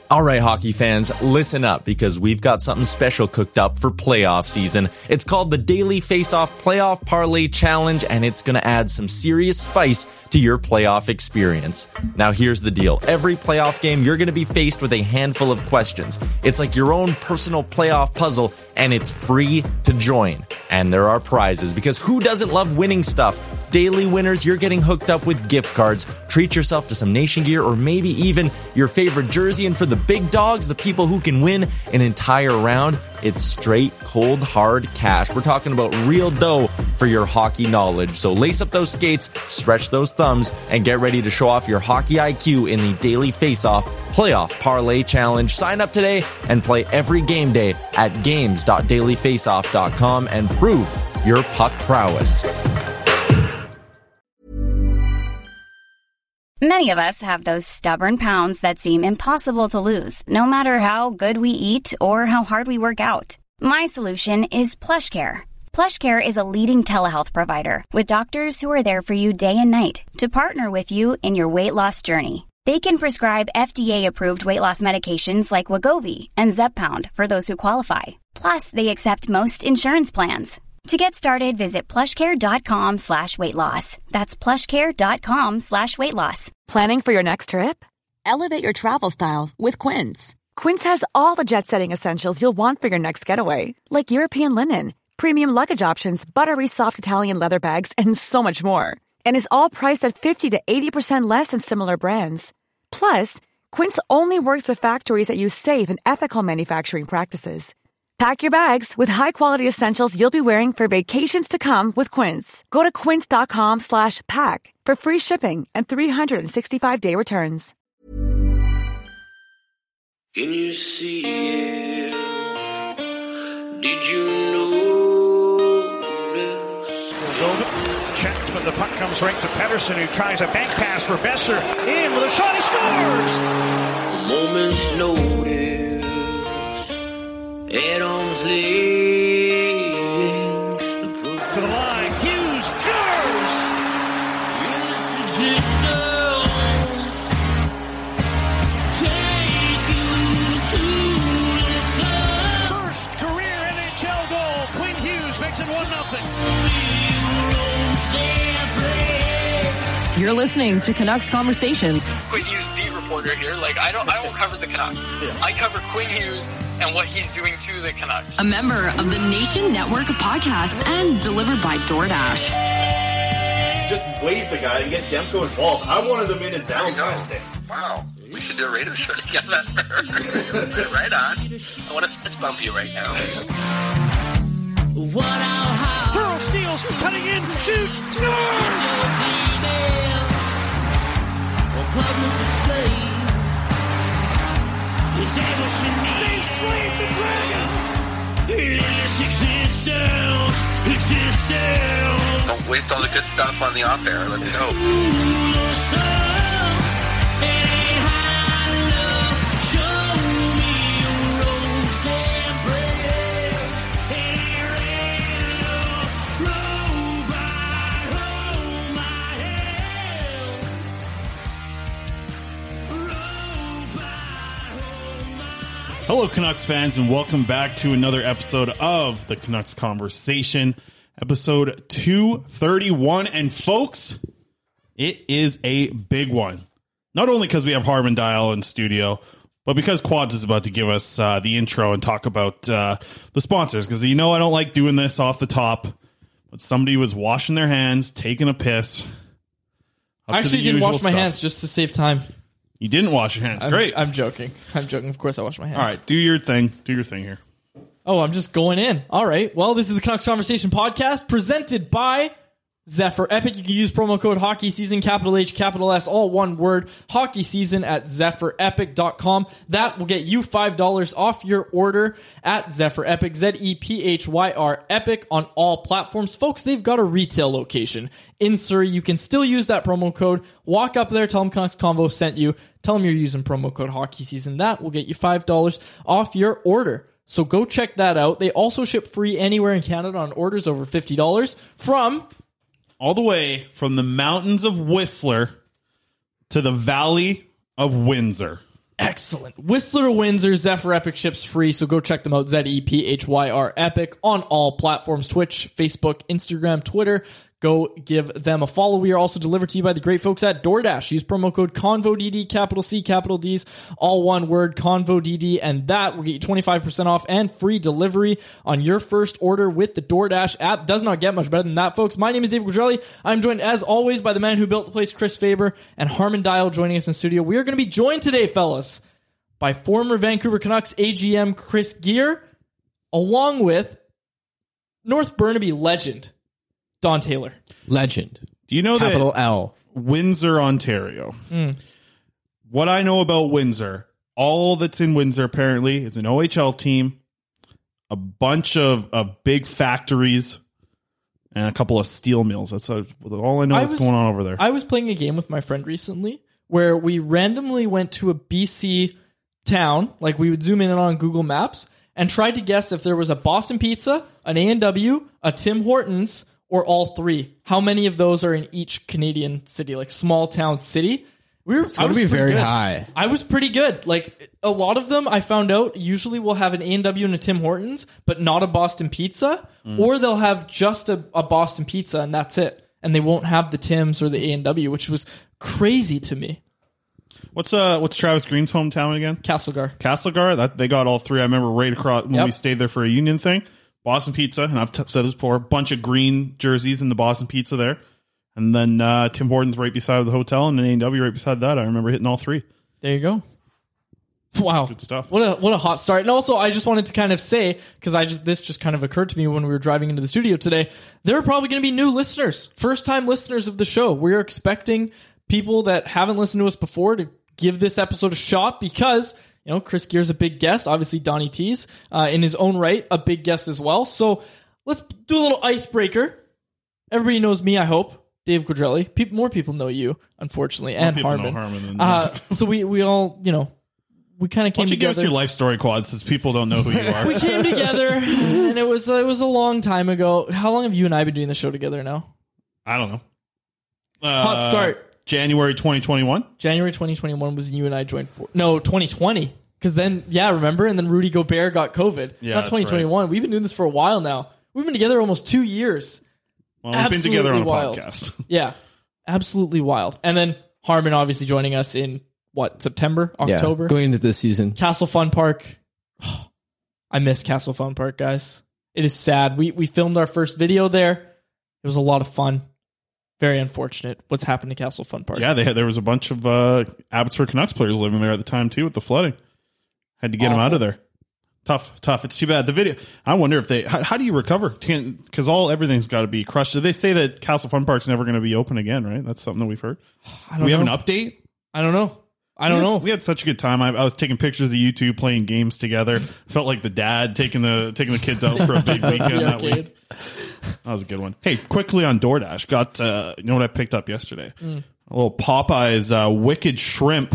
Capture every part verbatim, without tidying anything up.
All right, hockey fans, listen up because we've got something special cooked up for playoff season. It's called the Daily Face-Off Playoff Parlay Challenge, and it's going to add some serious spice to your playoff experience. Now, here's the deal. Every playoff game, you're going to be faced with a handful of questions. It's like your own personal playoff puzzle, and it's free to join. And there are prizes, because who doesn't love winning stuff? Daily winners, you're getting hooked up with gift cards. Treat yourself to some Nation gear or maybe even your favorite jersey. And for the big dogs, the people who can win an entire round, it's straight, cold, hard cash. We're talking about real dough for your hockey knowledge. So lace up those skates, stretch those thumbs, and get ready to show off your hockey I Q in the Daily Face-Off Playoff Parlay Challenge. Sign up today and play every game day at games dot daily face off dot com and prove your puck prowess. Many of us have those stubborn pounds that seem impossible to lose, no matter how good we eat or how hard we work out. My solution is PlushCare. PlushCare is a leading telehealth provider with doctors who are there for you day and night to partner with you in your weight loss journey. They can prescribe F D A-approved weight loss medications like Wegovy and Zepbound for those who qualify. Plus, they accept most insurance plans. To get started, visit plushcare.com slash weight loss. That's plushcare.com slash weight loss. Planning for your next trip? Elevate your travel style with Quince. Quince has all the jet-setting essentials you'll want for your next getaway, like European linen, premium luggage options, buttery soft Italian leather bags, and so much more. And is all priced at fifty to eighty percent less than similar brands. Plus, Quince only works with factories that use safe and ethical manufacturing practices. Pack your bags with high-quality essentials you'll be wearing for vacations to come with Quince. Go to quince.com slash pack for free shipping and three sixty-five day returns. Can you see it? Did you know this? Check, but the puck comes right to Pettersson, who tries a bank pass for Besser. In with a shot, he scores! A moment's notice. Head on legs. To the line, Hughes scores! First career N H L goal. Quinn Hughes makes it one nothing. You're listening to Canucks Conversation. Quinn Hughes, beat reporter here. Like, I don't, I don't cover the Canucks. Yeah. I cover Quinn Hughes and what he's doing to the Canucks. A member of the Nation Network of Podcasts and delivered by DoorDash. Just wave the guy and get Demko involved. I wanted them in in Valentine's Day. Wow. We should do a radio show together. Right on. I want to fist bump you right now. Pearl steals, cutting in, shoots, scores! They slayed the dragon! Don't waste all the good stuff on the off air. Let's go. Hello, Canucks fans, and welcome back to another episode of the Canucks Conversation, episode two thirty-one. And folks, it is a big one. Not only because we have Harman Dial in studio, but because Quads is about to give us uh, the intro and talk about uh, the sponsors. Because you know I don't like doing this off the top, but somebody was washing their hands, taking a piss. I actually didn't wash my stuff. hands just to save time. You didn't wash your hands. I'm, Great. I'm joking. I'm joking. Of course I wash my hands. All right, do your thing. Do your thing here. Oh, I'm just going in. All right. Well, this is the Canucks Conversation podcast presented by Zephyr Epic. You can use promo code Hockey Season, capital H, capital S, all one word, Hockey Season at zephyr epic dot com. That will get you five dollars off your order at Zephyr Epic, Z E P H Y R Epic on all platforms. Folks, they've got a retail location in Surrey. You can still use that promo code. Walk up there, tell them Canucks Convo sent you. Tell them you're using promo code Hockey Season. That will get you five dollars off your order. So go check that out. They also ship free anywhere in Canada on orders over fifty dollars from... all the way from the mountains of Whistler to the valley of Windsor. Excellent. Whistler to Windsor, Zephyr Epic ships free, so go check them out. Z E P H Y R Epic on all platforms, Twitch, Facebook, Instagram, Twitter. Go give them a follow. We are also delivered to you by the great folks at DoorDash. Use promo code CONVODD, capital C, capital D's, all one word, CONVODD, and that will get you twenty-five percent off and free delivery on your first order with the DoorDash app. Does not get much better than that, folks. My name is David Quadrelli. I'm joined, as always, by the man who built the place, Chris Faber, and Harmon Dial joining us in studio. We are going to be joined today, fellas, by former Vancouver Canucks A G M Chris Gear, along with North Burnaby legend, Don Taylor. Legend. Do you know Capital that L. Windsor, Ontario? Mm. What I know about Windsor, all that's in Windsor apparently is an O H L team, a bunch of, of big factories, and a couple of steel mills. That's all I know I what's was, going on over there. I was playing a game with my friend recently where we randomly went to a B C town, like we would zoom in on Google Maps, and tried to guess if there was a Boston Pizza, an A and W, a Tim Hortons, or all three. How many of those are in each Canadian city, like small town city? We were. It's going to be very good. high. I was pretty good. Like a lot of them, I found out usually will have an A and W and a Tim Hortons, but not a Boston Pizza, mm. or they'll have just a, a Boston Pizza and that's it, and they won't have the Tims or the A and W, which was crazy to me. What's uh what's Travis Green's hometown again? Castlegar. Castlegar. That they got all three. I remember right across when Yep. we stayed there for a union thing. Boston Pizza, and I've t- said this before, a bunch of green jerseys in the Boston Pizza there. And then uh, Tim Hortons right beside the hotel, and an A and W right beside that. I remember hitting all three. There you go. Wow. Good stuff. What a what a hot start. And also, I just wanted to kind of say, because I just this just kind of occurred to me when we were driving into the studio today, there are probably going to be new listeners, first-time listeners of the show. We're expecting people that haven't listened to us before to give this episode a shot because... You know, Chris Gear's a big guest. Obviously, Donnie T's uh, in his own right, a big guest as well. So let's do a little icebreaker. Everybody knows me, I hope. Dave Quadrelli. Pe- more people know you, unfortunately, More and people know Harmon. Harmon than- uh, so we, we all, you know, we kind of Why came don't you give us together. your life story, Quad, since people don't know who you are? We came together, and it was uh, it was a long time ago. How long have you and I been doing the show together now? I don't know. Uh, Hot start. January twenty twenty-one. January twenty twenty-one was when you and I joined. For, no, twenty twenty. Because then, yeah, remember? And then Rudy Gobert got COVID. Yeah, Not that's twenty twenty-one. right. We've been doing this for a while now. We've been together almost two years. Well, we've been together on a wild. podcast. Yeah, absolutely wild. And then Harmon obviously joining us in, what, September, October? Yeah, going into this season. Castle Fun Park. Oh, I miss Castle Fun Park, guys. It is sad. We we filmed our first video there. It was a lot of fun. Very unfortunate what's happened to Castle Fun Park. Yeah, they had, there was a bunch of uh, Abbotsford Canucks players living there at the time, too, with the flooding. Had to get Awful. them out of there. Tough, tough. It's too bad. The video, I wonder if they, how, how do you recover? Because all everything's got to be crushed. Did they say that Castle Fun Park's never going to be open again, right? That's something that we've heard. I Do don't we have know. an update? I don't know. I don't we had, know. We had such a good time. I, I was taking pictures of you two playing games together. Felt like the dad taking the taking the kids out for a big weekend that week. That was a good one. Hey, quickly on DoorDash, got uh, you know what I picked up yesterday? Mm. A little Popeyes uh, Wicked Shrimp.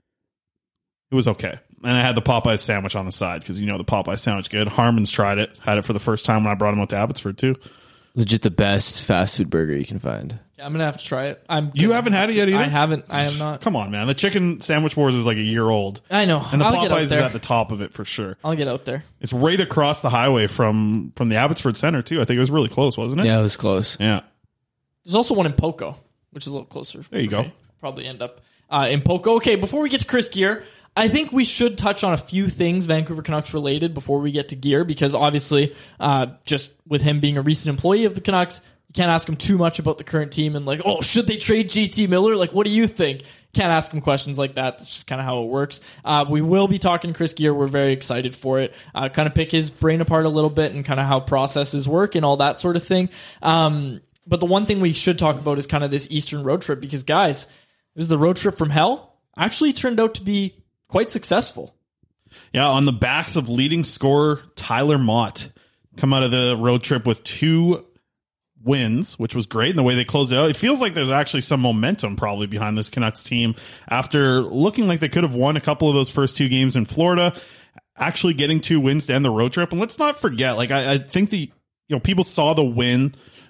It was okay, and I had the Popeyes sandwich on the side because you know the Popeyes sandwich good. Harmon's tried it, had it for the first time when I brought him out to Abbotsford too. Legit the best fast food burger you can find. Yeah, I'm gonna have to try it. I'm. You gonna haven't have had it to- yet either? I haven't. I am not. Come on, man. The chicken sandwich wars is like a year old. I know. And the I'll get out Popeyes is there. at the top of it for sure. I'll get out there. It's right across the highway from from the Abbotsford Center too. I think it was really close, wasn't it? Yeah, it was close. Yeah. There's also one in Poco, which is a little closer. There you go. Probably end up uh, in Poco. Okay, before we get to Chris Gear, I think we should touch on a few things Vancouver Canucks related before we get to Gear, because obviously, uh, just with him being a recent employee of the Canucks, you can't ask him too much about the current team and like, oh, should they trade J T Miller? Like, what do you think? Can't ask him questions like that. That's just kind of how it works. Uh, we will be talking Chris Gear. We're very excited for it. Uh, kind of pick his brain apart a little bit and kind of how processes work and all that sort of thing. Um, but the one thing we should talk about is kind of this Eastern road trip, because guys, it was the road trip from hell. Actually turned out to be quite successful. Yeah, on the backs of leading scorer Tyler Mott, come out of the road trip with two wins, which was great. And the way they closed it out, it feels like there's actually some momentum probably behind this Canucks team after looking like they could have won a couple of those first two games in Florida, actually getting two wins to end the road trip. And let's not forget, like I, I think the you know people saw the win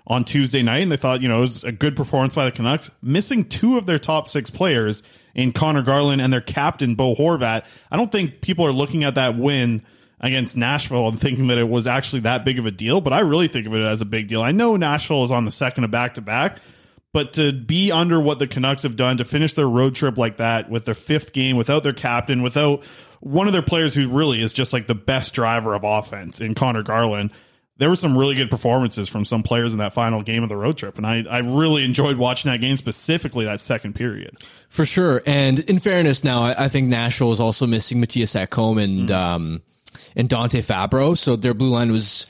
on Tuesday night, and they thought, you know, it was a good performance by the Canucks, missing two of their top six players in Connor Garland and their captain, Bo Horvat. I don't think people are looking at that win against Nashville and thinking that it was actually that big of a deal, but I really think of it as a big deal. I know Nashville is on the second of back-to-back, but to be under what the Canucks have done, to finish their road trip like that with their fifth game, without their captain, without one of their players who really is just like the best driver of offense in Connor Garland, there were some really good performances from some players in that final game of the road trip. And I, I really enjoyed watching that game, specifically that second period. For sure. And in fairness now, I, I think Nashville is also missing Matthias Ekholm and, mm. um, and Dante Fabro. So their blue line was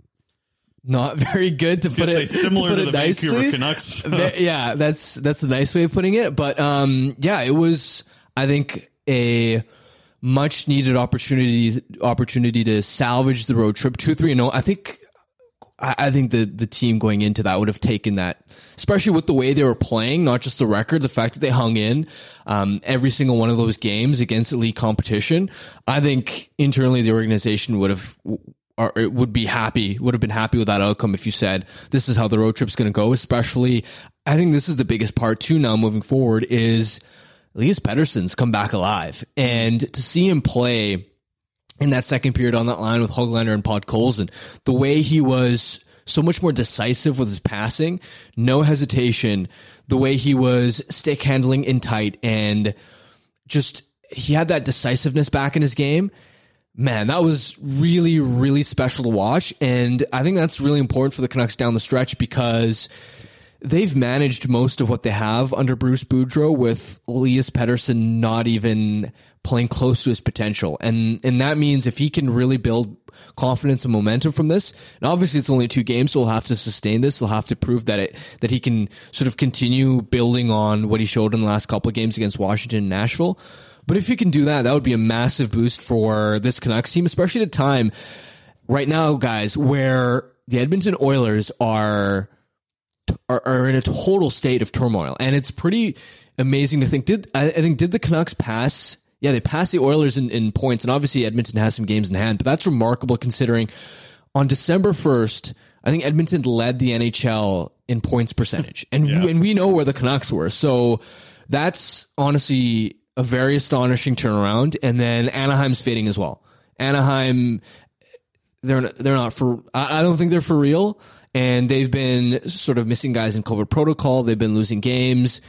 not very good, to put it similar to, to, to the nicely. Vancouver Canucks. Yeah, that's, that's the nice way of putting it. But, um, yeah, it was, I think, a much needed opportunity opportunity to salvage the road trip two three and oh. I think I, I think the the team going into that would have taken that, especially with the way they were playing, not just the record, the fact that they hung in um, every single one of those games against elite competition. I think internally the organization would have or it would be happy would have been happy with that outcome if you said this is how the road trip's going to go. Especially, I think this is the biggest part too now moving forward is Elias Pettersson's come back alive, and to see him play in that second period on that line with Höglander and Podkolzin, the way he was so much more decisive with his passing, no hesitation, the way he was stick handling in tight, and just he had that decisiveness back in his game. Man, that was really, really special to watch, and I think that's really important for the Canucks down the stretch because they've managed most of what they have under Bruce Boudreau with Elias Pettersson not even playing close to his potential. And and that means if he can really build confidence and momentum from this, and obviously it's only two games, so he'll have to sustain this. He'll have to prove that it that he can sort of continue building on what he showed in the last couple of games against Washington and Nashville. But if he can do that, that would be a massive boost for this Canucks team, especially at a time right now, guys, where the Edmonton Oilers are... Are, are in a total state of turmoil, and it's pretty amazing to think. Did I, I think did the Canucks pass? Yeah, they passed the Oilers in, in points, and obviously Edmonton has some games in hand, but that's remarkable considering on December first, I think Edmonton led the N H L in points percentage, and yeah. we, and we know where the Canucks were, so that's honestly a very astonishing turnaround. And then Anaheim's fading as well. Anaheim, they're they're not for. I, I don't think they're for real. And they've been sort of missing guys in COVID protocol. They've been losing games.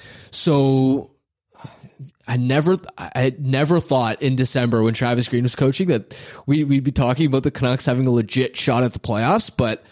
So I never, I never thought in December when Travis Green was coaching that we, we'd be talking about the Canucks having a legit shot at the playoffs. But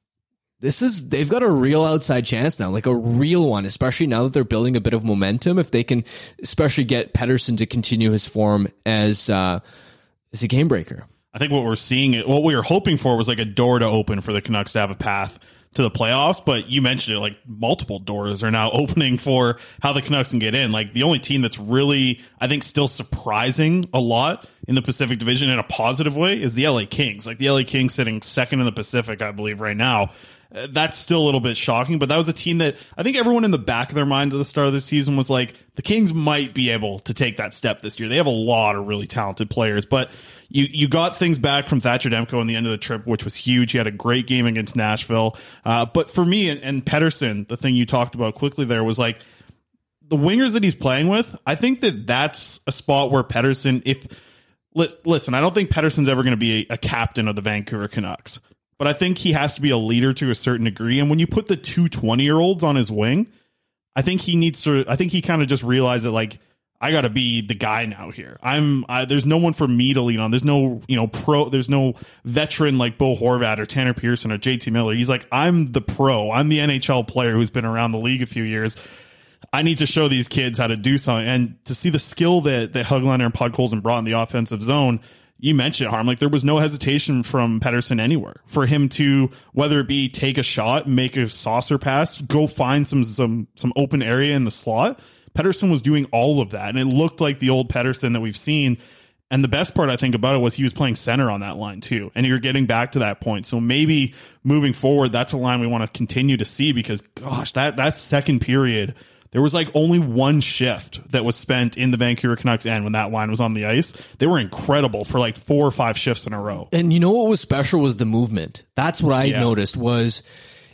this is, they've got a real outside chance now, like a real one, especially now that they're building a bit of momentum. If they can, especially get Pettersson to continue his form as, uh, as a game breaker. I think what we're seeing, what we were hoping for was like a door to open for the Canucks to have a path to the playoffs. But you mentioned it, like multiple doors are now opening for how the Canucks can get in. Like the only team that's really, I think, still surprising a lot in the Pacific Division in a positive way is the L A Kings. Like the L A Kings sitting second in the Pacific, I believe, right now. Uh, that's still a little bit shocking, but that was a team that I think everyone in the back of their mind at the start of the season was like, the Kings might be able to take that step this year. They have a lot of really talented players, but you, you got things back from Thatcher Demko in the end of the trip, which was huge. He had a great game against Nashville. Uh, but for me and, and Pettersson, the thing you talked about quickly there was like the wingers that he's playing with. I think that that's a spot where Pettersson, if listen, I don't think Pettersson's ever going to be a, a captain of the Vancouver Canucks. But I think he has to be a leader to a certain degree. And when you put the two twenty-year-olds on his wing, I think he needs to, I think he kind of just realized that, like, I got to be the guy now here. I'm, I, there's no one for me to lean on. There's no, you know, pro, there's no veteran like Bo Horvat or Tanner Pearson or J T Miller. He's like, I'm the pro. I'm the N H L player who's been around the league a few years. I need to show these kids how to do something. And to see the skill that, that Höglander and Podkolzin brought in the offensive zone, you mentioned, Harm, like there was no hesitation from Pettersson anywhere for him to, whether it be take a shot, make a saucer pass, go find some some some open area in the slot. Pettersson was doing all of that, and it looked like the old Pettersson that we've seen. And the best part, I think, about it was he was playing center on that line too, and you're getting back to that point. So maybe moving forward, that's a line we want to continue to see because, gosh, that that second period, there was like only one shift that was spent in the Vancouver Canucks end when that line was on the ice. They were incredible for like four or five shifts in a row. And you know what was special was the movement. That's what I yeah. noticed was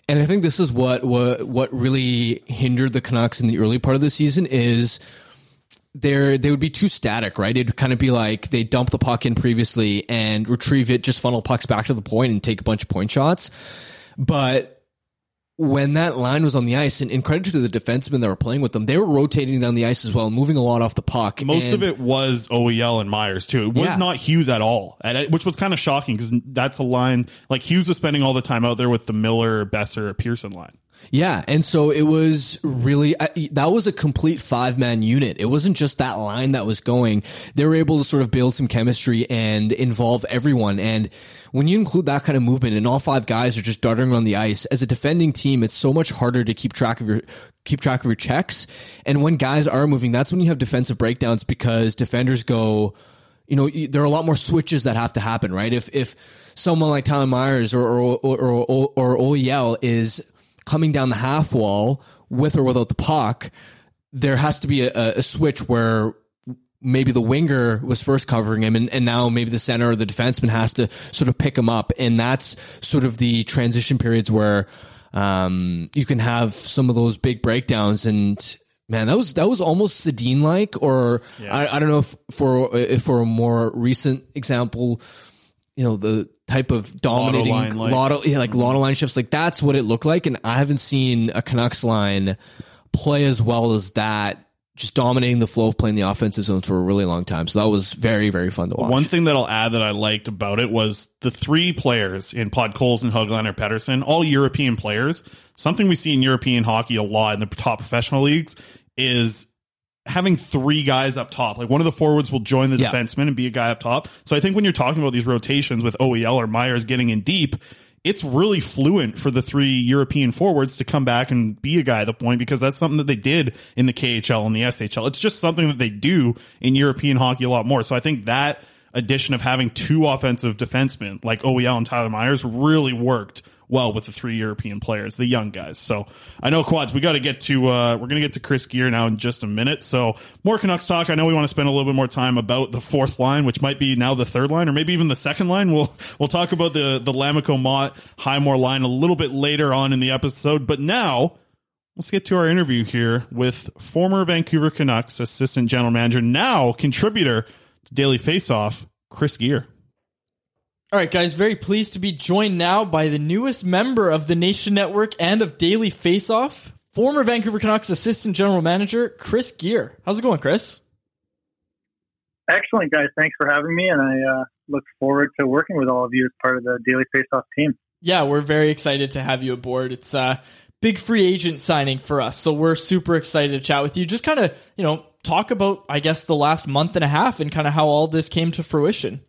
And I think this is what, what, what really hindered the Canucks in the early part of the season is they're, they would be too static, right? It'd kind of be like they dump the puck in previously and retrieve it, just funnel pucks back to the point and take a bunch of point shots. But when that line was on the ice, and, and credit to the defensemen that were playing with them, they were rotating down the ice as well, moving a lot off the puck. Most and, of it was O E L and Myers, too. It was yeah. not Hughes at all, and, which was kind of shocking because that's a line, like Hughes was spending all the time out there with the Miller, Besser, Pearson line. Yeah, and so it was really, that was a complete five-man unit. It wasn't just that line that was going. They were able to sort of build some chemistry and involve everyone. And when you include that kind of movement and all five guys are just darting on the ice, as a defending team, it's so much harder to keep track of your keep track of your checks. And when guys are moving, that's when you have defensive breakdowns because defenders go, you know, there are a lot more switches that have to happen, right? If if someone like Tyler Myers or or or, or, or O E L is coming down the half wall with or without the puck, there has to be a, a switch where maybe the winger was first covering him and, and now maybe the center or the defenseman has to sort of pick him up. And that's sort of the transition periods where um, you can have some of those big breakdowns. And man, that was, that was almost Sedin-like, or yeah. I, I don't know if for, if for a more recent example, you know, the type of dominating Lotto line, like, lotto, yeah, like lotto line shifts, like that's what it looked like. And I haven't seen a Canucks line play as well as that, just dominating the flow of playing the offensive zones for a really long time. So that was very, very fun to watch. One thing that I'll add that I liked about it was the three players in Podkolzin and Höglander Pettersson, all European players. Something we see in European hockey a lot in the top professional leagues is having three guys up top. Like one of the forwards will join the yeah. defenseman and be a guy up top. So I think when you're talking about these rotations with O E L or Myers getting in deep, it's really fluent for the three European forwards to come back and be a guy at the point, because that's something that they did in the K H L and the S H L. It's just something that they do in European hockey a lot more. So I think that addition of having two offensive defensemen like O E L and Tyler Myers really worked well with the three European players, the young guys. So I know, Quads, we got to get to, uh, we're going to get to Chris Gear now in just a minute. So more Canucks talk. I know we want to spend a little bit more time about the fourth line, which might be now the third line, or maybe even the second line. We'll, we'll talk about the, the Lammikko Mott Highmore line a little bit later on in the episode. But now let's get to our interview here with former Vancouver Canucks assistant general manager, now contributor to Daily Faceoff, Chris Gear. All right, guys, very pleased to be joined now by the newest member of the Nation Network and of Daily Faceoff, former Vancouver Canucks assistant general manager, Chris Gear. How's it going, Chris? Excellent, guys. Thanks for having me, and I uh, look forward to working with all of you as part of the Daily Faceoff team. Yeah, we're very excited to have you aboard. It's a big free agent signing for us, so we're super excited to chat with you. Just kind of, you know, talk about, I guess, the last month and a half and kind of how all this came to fruition.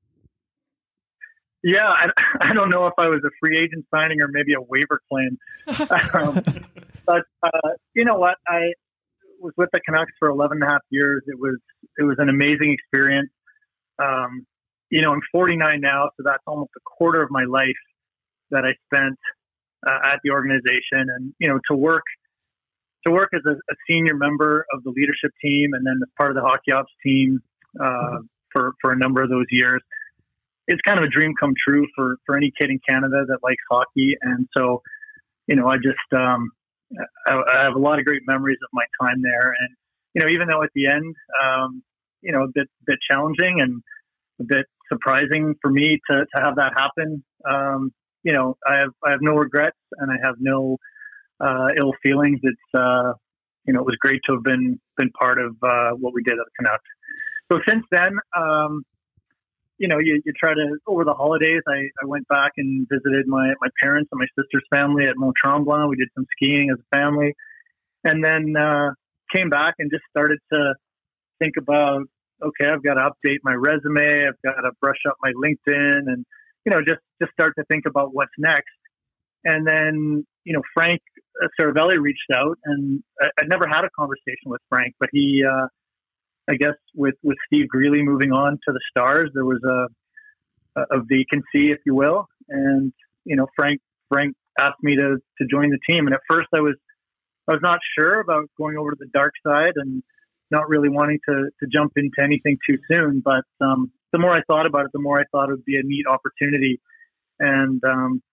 Yeah, I, I don't know if I was a free agent signing or maybe a waiver claim. um, but, uh, you know what? I was with the Canucks for eleven and a half years. It was it was an amazing experience. Um, you know, I'm forty-nine now, so that's almost a quarter of my life that I spent uh, at the organization. And, you know, to work to work as a, a senior member of the leadership team and then as part of the hockey ops team uh, for, for a number of those years, it's kind of a dream come true for, for any kid in Canada that likes hockey. And so, you know, I just, um, I, I have a lot of great memories of my time there. And, you know, even though at the end, um, you know, a bit, bit challenging and a bit surprising for me to, to have that happen. Um, you know, I have, I have no regrets and I have no, uh, ill feelings. It's, uh, you know, it was great to have been, been part of, uh, what we did at the Canucks. So since then, um, you know, you, you try to, over the holidays, I, I went back and visited my, my parents and my sister's family at Mont Tremblant. We did some skiing as a family, and then uh, came back and just started to think about, okay, I've got to update my resume. I've got to brush up my LinkedIn and, you know, just, just start to think about what's next. And then, you know, Frank Saravelli reached out, and I, I'd never had a conversation with Frank, but he, uh, I guess with, with Steve Greeley moving on to the Stars, there was a, a vacancy, if you will. And, you know, Frank, Frank asked me to, to join the team. And at first I was, I was not sure about going over to the dark side and not really wanting to, to jump into anything too soon. But, um, the more I thought about it, the more I thought it would be a neat opportunity. And, um,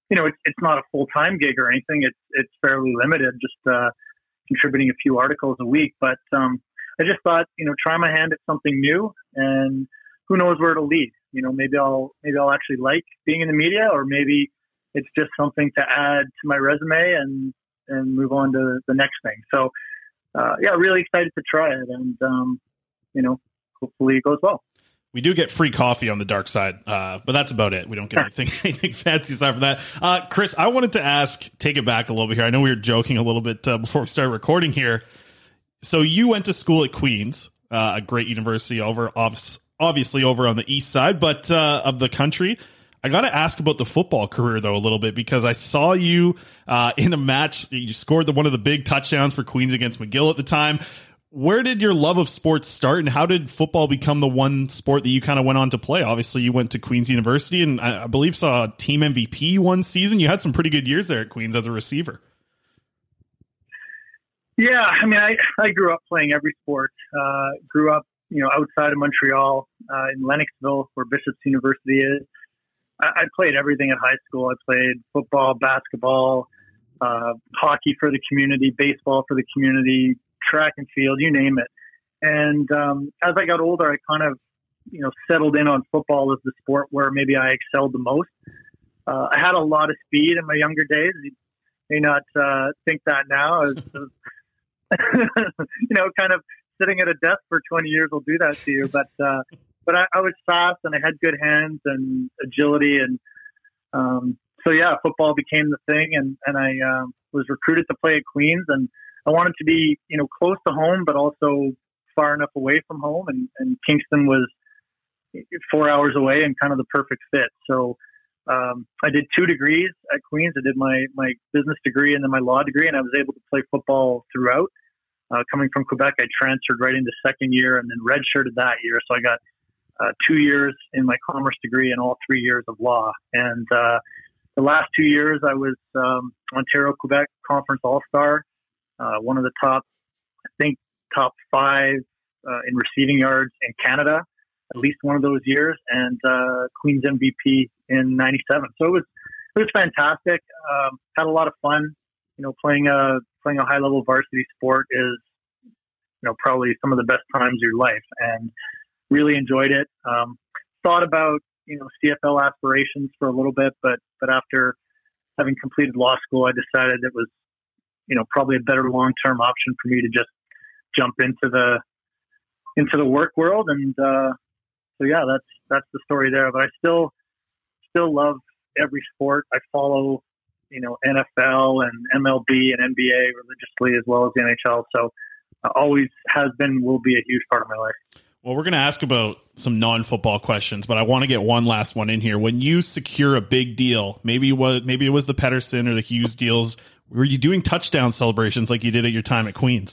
you know, it's, it's not a full-time gig or anything. It's, it's fairly limited, just uh, contributing a few articles a week. But um, I just thought, you know, try my hand at something new, and who knows where it'll lead. You know, maybe I'll, maybe I'll actually like being in the media, or maybe it's just something to add to my resume and, and move on to the next thing. So, uh, yeah, really excited to try it, and, um, you know, hopefully it goes well. We do get free coffee on the dark side, uh, but that's about it. We don't get anything, anything fancy aside from that. Uh, Chris, I wanted to ask, take it back a little bit here. I know we were joking a little bit uh, before we started recording here. So you went to school at Queen's, uh, a great university over, obviously over on the east side, but uh, of the country. I got to ask about the football career, though, a little bit, because I saw you uh, in a match. You scored the, one of the big touchdowns for Queens against McGill at the time. Where did your love of sports start, and how did football become the one sport that you kind of went on to play? Obviously, you went to Queen's University, and I, I believe saw a team M V P one season. You had some pretty good years there at Queen's as a receiver. Yeah, I mean, I, I grew up playing every sport. Uh, grew up, you know, outside of Montreal, uh, in Lennoxville, where Bishop's University is. I, I played everything at high school. I played football, basketball, uh, hockey for the community, baseball for the community, track and field, you name it. And um, as I got older, I kind of, you know, settled in on football as the sport where maybe I excelled the most. Uh, I had a lot of speed in my younger days. You may not uh, think that now. I was, you know, kind of sitting at a desk for twenty years will do that to you. But uh, but I, I was fast, and I had good hands and agility. And um, so, yeah, football became the thing. And, and I uh, was recruited to play at Queen's, and I wanted to be, you know, close to home, but also far enough away from home. And, and Kingston was four hours away and kind of the perfect fit. So um, I did two degrees at Queen's. I did my, my business degree and then my law degree, and I was able to play football throughout. Uh, coming from Quebec, I transferred right into second year and then redshirted that year. So I got uh, two years in my commerce degree and all three years of law. And uh, the last two years I was um, Ontario-Quebec Conference All-Star. Uh, one of the top, I think, top five uh, in receiving yards in Canada, at least one of those years, and uh, Queen's M V P in ninety-seven. So it was it was fantastic. Um, had a lot of fun. You know, playing a playing a high level varsity sport is, you know, probably some of the best times of your life, and really enjoyed it. Um, thought about, you know, C F L aspirations for a little bit, but but after having completed law school, I decided it was, you know, probably a better long-term option for me to just jump into the, into the work world. And, uh, so yeah, that's, that's the story there, but I still, still love every sport. I follow, you know, N F L and M L B and N B A religiously, as well as the N H L. So uh, always has been, will be a huge part of my life. Well, we're going to ask about some non-football questions, but I want to get one last one in here. When you secure a big deal, maybe what, maybe it was the Pettersson or the Hughes deals, were you doing touchdown celebrations like you did at your time at Queen's?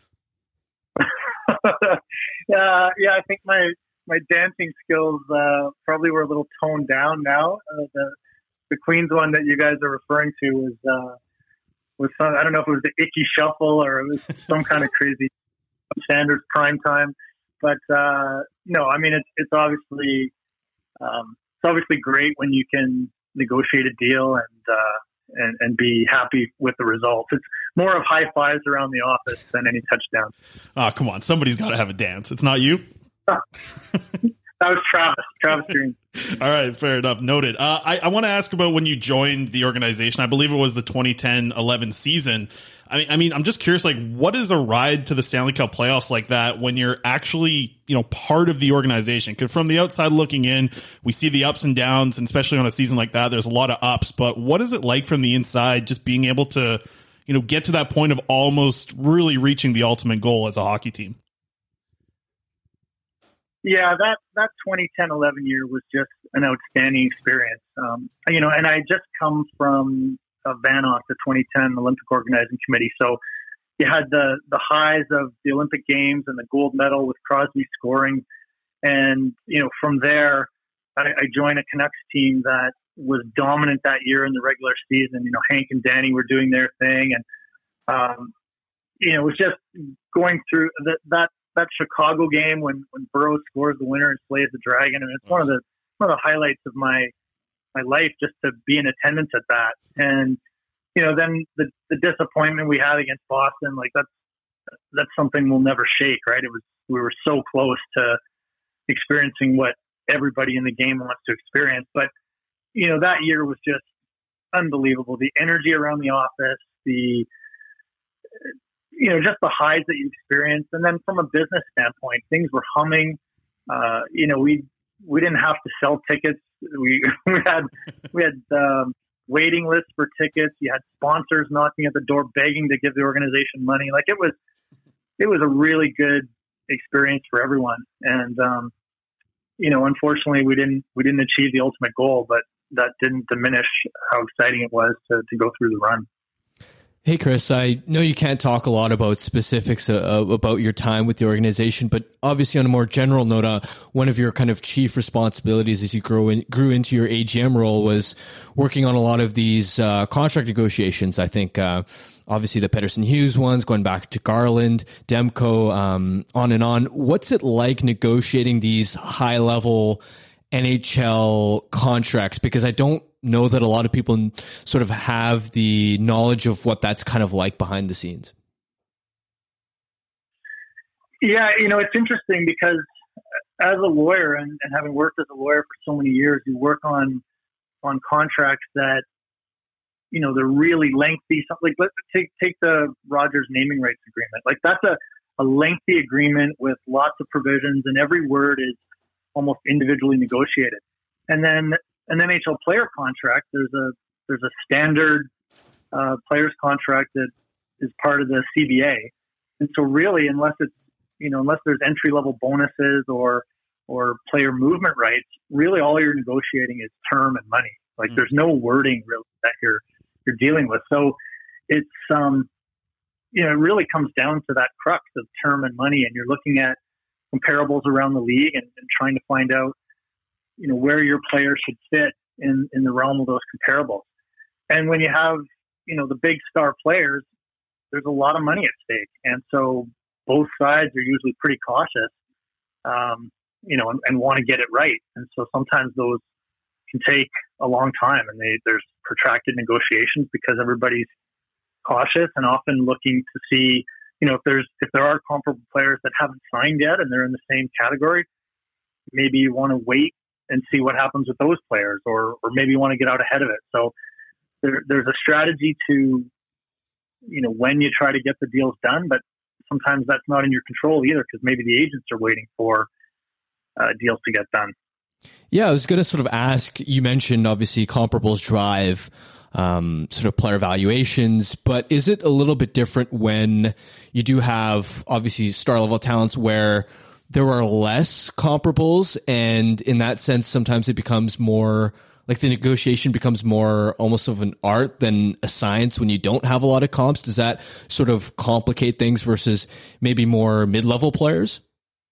yeah, yeah. I think my, my dancing skills uh, probably were a little toned down now. Uh, the the Queen's one that you guys are referring to was uh, was some, I don't know if it was the Icky Shuffle or it was some kind of crazy Sanders prime time. But uh, no, I mean it's it's obviously um, it's obviously great when you can negotiate a deal and. Uh, And, and be happy with the results. It's more of high fives around the office than any touchdowns. Oh, come on. Somebody's got to have a dance. It's not you? That was Travis. Travis Green. All right. Fair enough. Noted. Uh, I, I want to ask about when you joined the organization. I believe it was the twenty ten eleven season. I mean, I mean, I'm just curious, like, what is a ride to the Stanley Cup playoffs like that when you're actually, you know, part of the organization? Because from the outside looking in, we see the ups and downs, and especially on a season like that, there's a lot of ups. But what is it like from the inside, just being able to, you know, get to that point of almost really reaching the ultimate goal as a hockey team? Yeah, that, that twenty ten eleven year was just an outstanding experience. Um, you know, and I just come from uh, Vanoc, the twenty ten Olympic Organizing Committee. So you had the, the highs of the Olympic Games and the gold medal with Crosby scoring. And, you know, from there, I, I joined a Canucks team that was dominant that year in the regular season. You know, Hank and Danny were doing their thing. And, um, you know, it was just going through the, that, that Chicago game when, when Burroughs scores the winner and slays the dragon. And it's one of the, one of the highlights of my, my life just to be in attendance at that. And, you know, then the, the disappointment we had against Boston, like that's, that's something we'll never shake, right? It was, we were so close to experiencing what everybody in the game wants to experience. But, you know, that year was just unbelievable. The energy around the office, the, you know, just the highs that you experienced. And then from a business standpoint, things were humming. Uh, you know, we, we didn't have to sell tickets. We, we had, we had, um, waiting lists for tickets. You had sponsors knocking at the door, begging to give the organization money. Like it was, it was a really good experience for everyone. And, um, you know, unfortunately we didn't, we didn't achieve the ultimate goal, but that didn't diminish how exciting it was to, to go through the run. Hey, Chris, I know you can't talk a lot about specifics uh, about your time with the organization, but obviously on a more general note, uh, one of your kind of chief responsibilities as you grow in, grew into your A G M role was working on a lot of these uh, contract negotiations. I think uh, obviously the Pettersson Hughes ones, going back to Garland, Demko, um, on and on. What's it like negotiating these high-level N H L contracts? Because I don't know that a lot of people sort of have the knowledge of what that's kind of like behind the scenes. Yeah, you know, it's interesting because as a lawyer and, and having worked as a lawyer for so many years, you work on on contracts that, you know, they're really lengthy. Like, let's take take the Rogers naming rights agreement. Like, that's a, a lengthy agreement with lots of provisions, and every word is almost individually negotiated. And then an N H L player contract, there's a there's a standard uh, players contract that is part of the C B A. And so really, unless it's, you know, unless there's entry level bonuses or or player movement rights, really all you're negotiating is term and money. Like, mm-hmm. there's no wording really that you're you're dealing with. So it's um you know, it really comes down to that crux of term and money, and you're looking at comparables around the league and, and trying to find out, you know, where your player should fit in, in the realm of those comparables. And when you have, you know, the big star players, there's a lot of money at stake. And so both sides are usually pretty cautious, um, you know, and, and want to get it right. And so sometimes those can take a long time, and they, there's protracted negotiations because everybody's cautious and often looking to see, you know, if there's, if there are comparable players that haven't signed yet and they're in the same category, maybe you want to wait and see what happens with those players, or, or maybe you want to get out ahead of it. So there, there's a strategy to, you know, when you try to get the deals done, but sometimes that's not in your control either, because maybe the agents are waiting for uh, deals to get done. Yeah, I was going to sort of ask, you mentioned obviously comparables drive um, sort of player valuations, but is it a little bit different when you do have obviously star level talents where there are less comparables, and in that sense, sometimes it becomes more like the negotiation becomes more almost of an art than a science when you don't have a lot of comps? Does that sort of complicate things versus maybe more mid-level players?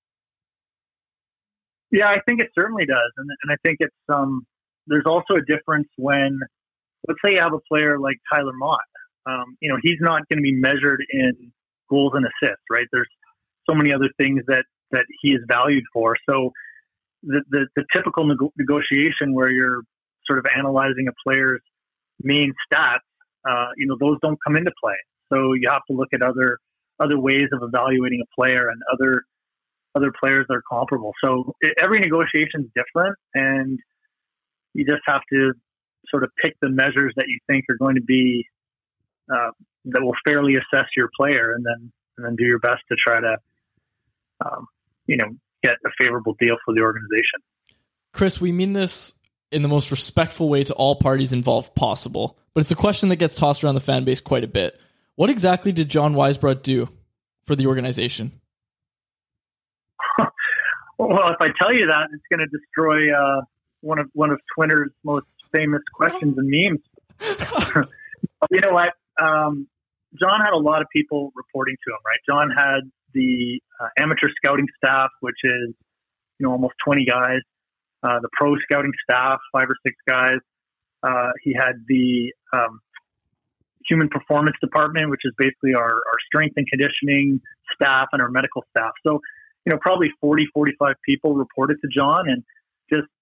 Yeah, I think it certainly does. And, and I think it's, um, there's also a difference when, let's say you have a player like Tyler Mott. Um, you know, he's not going to be measured in goals and assists, right? There's so many other things that, that he is valued for. So the, the, the typical nego- negotiation where you're sort of analyzing a player's main stats, uh, you know, those don't come into play. So you have to look at other, other ways of evaluating a player and other, other players that are comparable. So it, every negotiation is different, and you just have to sort of pick the measures that you think are going to be, uh, that will fairly assess your player, and then, and then do your best to try to, um, you know, get a favorable deal for the organization. Chris, we mean this in the most respectful way to all parties involved possible, but it's a question that gets tossed around the fan base quite a bit. What exactly did John Weisbrod do for the organization? Well, if I tell you that, it's going to destroy uh, one of one of Twitter's most famous questions and memes. You know what? Um, John had a lot of people reporting to him, right? John had the uh, amateur scouting staff, which is, you know, almost twenty guys. Uh, the pro scouting staff, five or six guys. Uh, he had the um, human performance department, which is basically our, our strength and conditioning staff and our medical staff. So, you know, probably forty, forty-five people reported to John, and just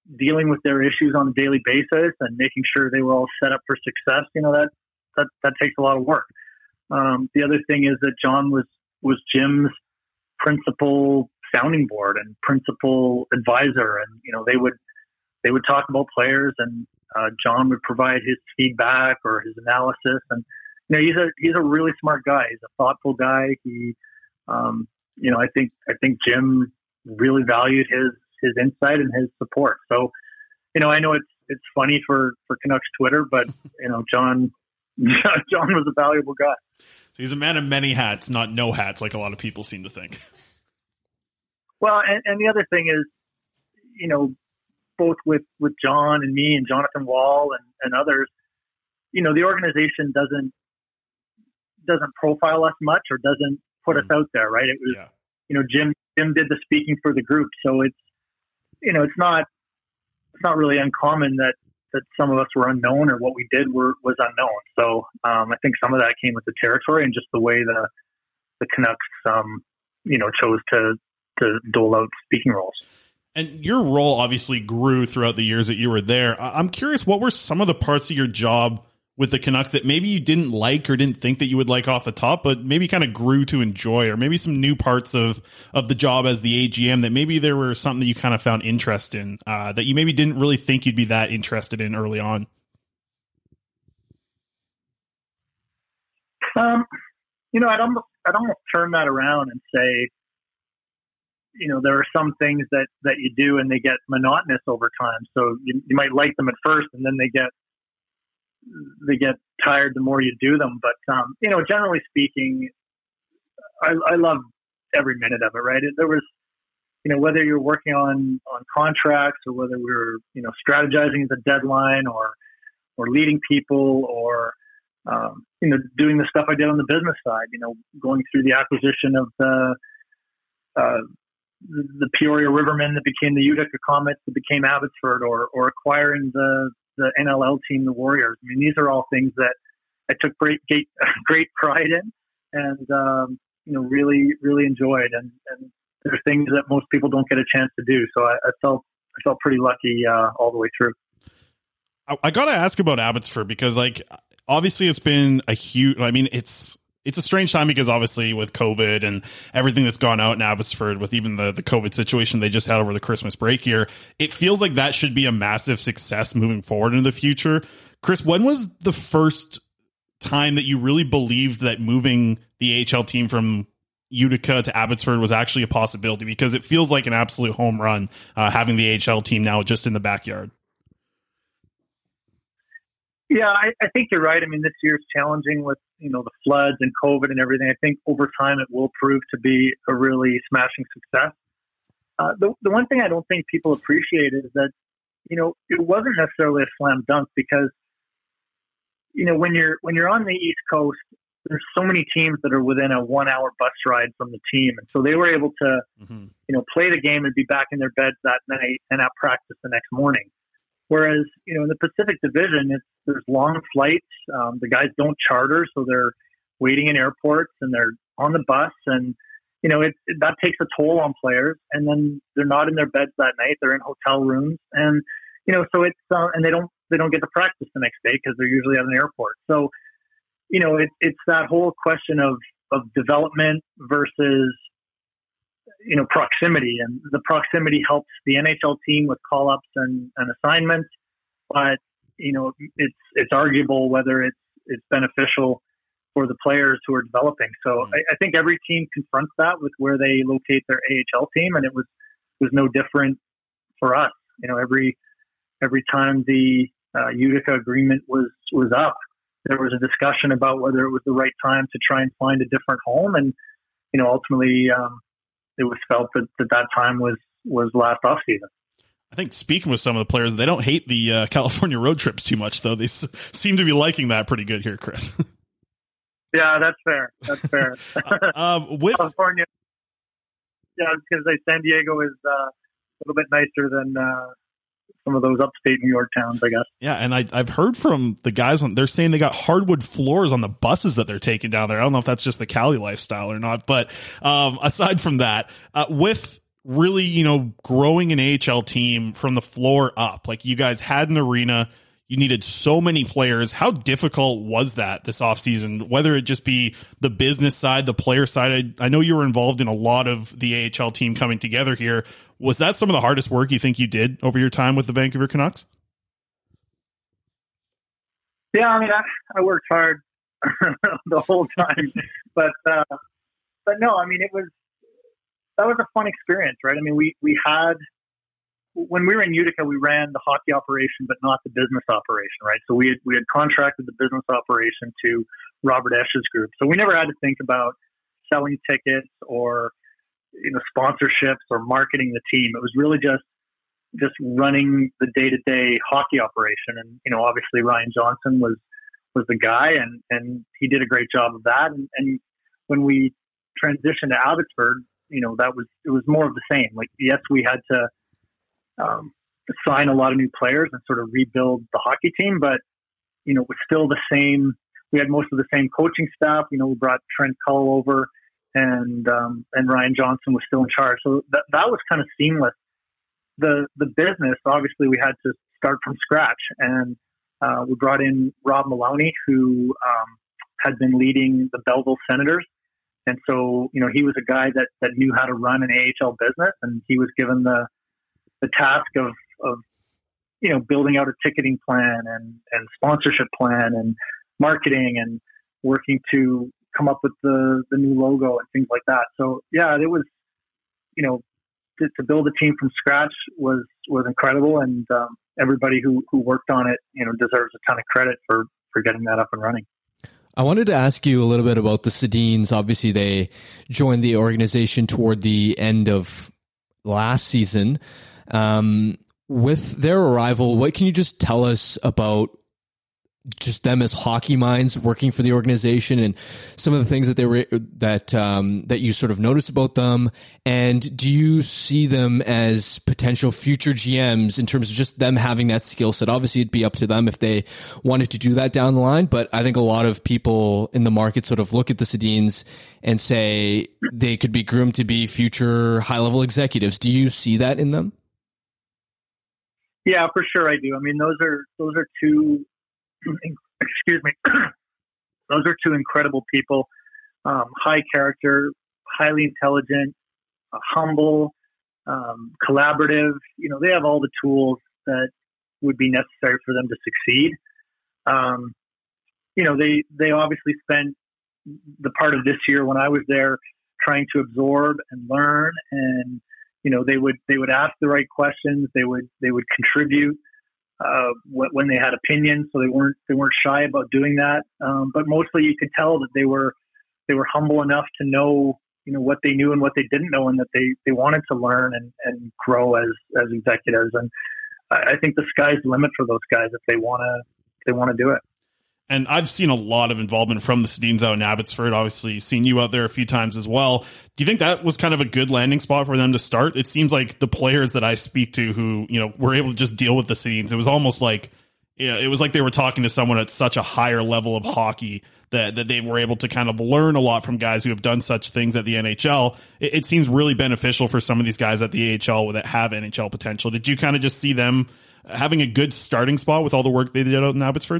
dealing with their issues on a daily basis and making sure they were all set up for success, you know, that, that, that takes a lot of work. Um, the other thing is that John was, was Jim's principal sounding board and principal advisor. And, you know, they would, they would talk about players, and uh, John would provide his feedback or his analysis. And, you know, he's a, he's a really smart guy. He's a thoughtful guy. He, um, you know, I think, I think Jim really valued his, his insight and his support. So, you know, I know it's, it's funny for, for Canucks Twitter, but, you know, John, John was a valuable guy. So he's a man of many hats, not no hats, like a lot of people seem to think. Well, and, and the other thing is, you know, both with, with John and me and Jonathan Wall and, and others, you know, the organization doesn't, doesn't profile us much or doesn't put us out there, right? It was, yeah. you know, Jim, Jim did the speaking for the group. So it's, you know, it's not, it's not really uncommon that, that some of us were unknown or what we did were, was unknown. So um, I think some of that came with the territory and just the way the, the Canucks, um, you know, chose to, to dole out speaking roles. And your role obviously grew throughout the years that you were there. I'm curious, what were some of the parts of your job with the Canucks that maybe you didn't like or didn't think that you would like off the top, but maybe kind of grew to enjoy, or maybe some new parts of, of the job as the A G M that maybe there were something that you kind of found interest in, uh, that you maybe didn't really think you'd be that interested in early on? Um, you know, I'd almost, I'd almost turn that around and say, you know, there are some things that, that you do and they get monotonous over time. So you, you might like them at first and then they get, they get tired the more you do them. But, um, you know, generally speaking, I, I love every minute of it, right? It, there was, you know, whether you're working on, on contracts or whether we were, you know, strategizing at the deadline or, or leading people or, um, you know, doing the stuff I did on the business side, you know, going through the acquisition of the, uh, the Peoria Rivermen that became the Utica Comets that became Abbotsford, or, or acquiring the, the N L L team, the Warriors. I mean, these are all things that I took great, great, great pride in and, um, you know, really, really enjoyed. And, and there's things that most people don't get a chance to do. So I, I felt, I felt pretty lucky, uh, all the way through. I, I got to ask about Abbotsford because, like, obviously it's been a huge, I mean, it's, It's a strange time because obviously with COVID and everything that's gone out in Abbotsford, with even the, the COVID situation they just had over the Christmas break here, it feels like that should be a massive success moving forward into the future. Chris, when was the first time that you really believed that moving the A H L team from Utica to Abbotsford was actually a possibility? Because it feels like an absolute home run uh, having the A H L team now just in the backyard. Yeah, I, I think you're right. I mean, this year's challenging with, you know, the floods and COVID and everything. I think over time it will prove to be a really smashing success. Uh, the, the one thing I don't think people appreciate is that, you know, it wasn't necessarily a slam dunk because, you know, when you're, when you're on the East Coast, there's so many teams that are within a one hour bus ride from the team. And so they were able to, mm-hmm. you know, play the game and be back in their beds that night and at practice the next morning. Whereas, you know, in the Pacific Division, it's, there's long flights. Um, the guys don't charter, so they're waiting in airports and they're on the bus. And, you know, it, it, that takes a toll on players. And then they're not in their beds that night. They're in hotel rooms. And, you know, so it's, uh, and they don't, they don't get to practice the next day because they're usually at an airport. So, you know, it, it's that whole question of, of development versus, you know, proximity, and the proximity helps the N H L team with call-ups and, and assignments. But, you know, it's, it's arguable whether it's, it's beneficial for the players who are developing. So mm-hmm. I, I think every team confronts that with where they locate their A H L team. And it was, was no different for us. You know, every, every time the uh, Utica agreement was, was up, there was a discussion about whether it was the right time to try and find a different home. And, you know, ultimately, um, it was felt that, that that time was, was last off season. I think speaking with some of the players, they don't hate the uh, California road trips too much, though. They s- seem to be liking that pretty good here, Chris. Yeah, that's fair. That's fair. uh, um, with California, yeah, I was going to say San Diego is uh, a little bit nicer than uh, some of those upstate New York towns, I guess. Yeah, and I, I've heard from the guys, on, they're saying they got hardwood floors on the buses that they're taking down there. I don't know if that's just the Cali lifestyle or not, but um, aside from that, uh, with really, you know, growing an A H L team from the floor up. Like, you guys had an arena, you needed so many players. How difficult was that this offseason, whether it just be the business side, the player side? I, I know you were involved in a lot of the A H L team coming together here. Was that some of the hardest work you think you did over your time with the Vancouver Canucks? Yeah, I mean, I, I worked hard the whole time, but uh, but no, I mean, it was that was a fun experience, right? I mean, we we had when we were in Utica, we ran the hockey operation, but not the business operation, right? So we had we had contracted the business operation to Robert Esch's group, so we never had to think about selling tickets or, you know, sponsorships or marketing the team. It was really just just running the day-to-day hockey operation. And, you know, obviously Ryan Johnson was, was the guy, and, and he did a great job of that. And, and when we transitioned to Abbotsford, you know, that was, it was more of the same. Like, yes, we had to um, sign a lot of new players and sort of rebuild the hockey team, but, you know, it was still the same. We had most of the same coaching staff. You know, we brought Trent Cull over, and, um, and Ryan Johnson was still in charge. So that, that was kind of seamless. The the business, obviously, we had to start from scratch, and uh, we brought in Rob Maloney, who um, had been leading the Belleville Senators, and so, you know, he was a guy that, that knew how to run an A H L business, and he was given the the task of of you know, building out a ticketing plan and and sponsorship plan and marketing and working to come up with the the new logo and things like that. So yeah, it was, you know, To, to build a team from scratch was was incredible, and um, everybody who, who worked on it, you know, deserves a ton of credit for, for getting that up and running. I wanted to ask you a little bit about the Sedins. Obviously, they joined the organization toward the end of last season. Um, with their arrival, what can you just tell us about just them as hockey minds working for the organization, and some of the things that they were that um, that you sort of noticed about them? And do you see them as potential future G Ms in terms of just them having that skill set? Obviously, it'd be up to them if they wanted to do that down the line, but I think a lot of people in the market sort of look at the Sedins and say they could be groomed to be future high-level executives. Do you see that in them? Yeah, for sure I do. I mean, those are those are two. Excuse me. Those are two incredible people, um, high character, highly intelligent, uh, humble, um, collaborative. You know, they have all the tools that would be necessary for them to succeed. Um, you know, they, they obviously spent the part of this year when I was there trying to absorb and learn, and, you know, they would, they would ask the right questions. They would, they would contribute uh, when they had opinions, so they weren't they weren't shy about doing that. Um, but mostly, you could tell that they were they were humble enough to know, you know, what they knew and what they didn't know, and that they, they wanted to learn and, and grow as as executives. And I think the sky's the limit for those guys if they want to they want to do it. And I've seen a lot of involvement from the Sedins out in Abbotsford, obviously seen you out there a few times as well. Do you think that was kind of a good landing spot for them to start? It seems like the players that I speak to who, you know, were able to just deal with the Sedins, it was almost like, yeah, it was like they were talking to someone at such a higher level of hockey that, that they were able to kind of learn a lot from guys who have done such things at the N H L. It, it seems really beneficial for some of these guys at the A H L that have N H L potential. Did you kind of just see them having a good starting spot with all the work they did out in Abbotsford?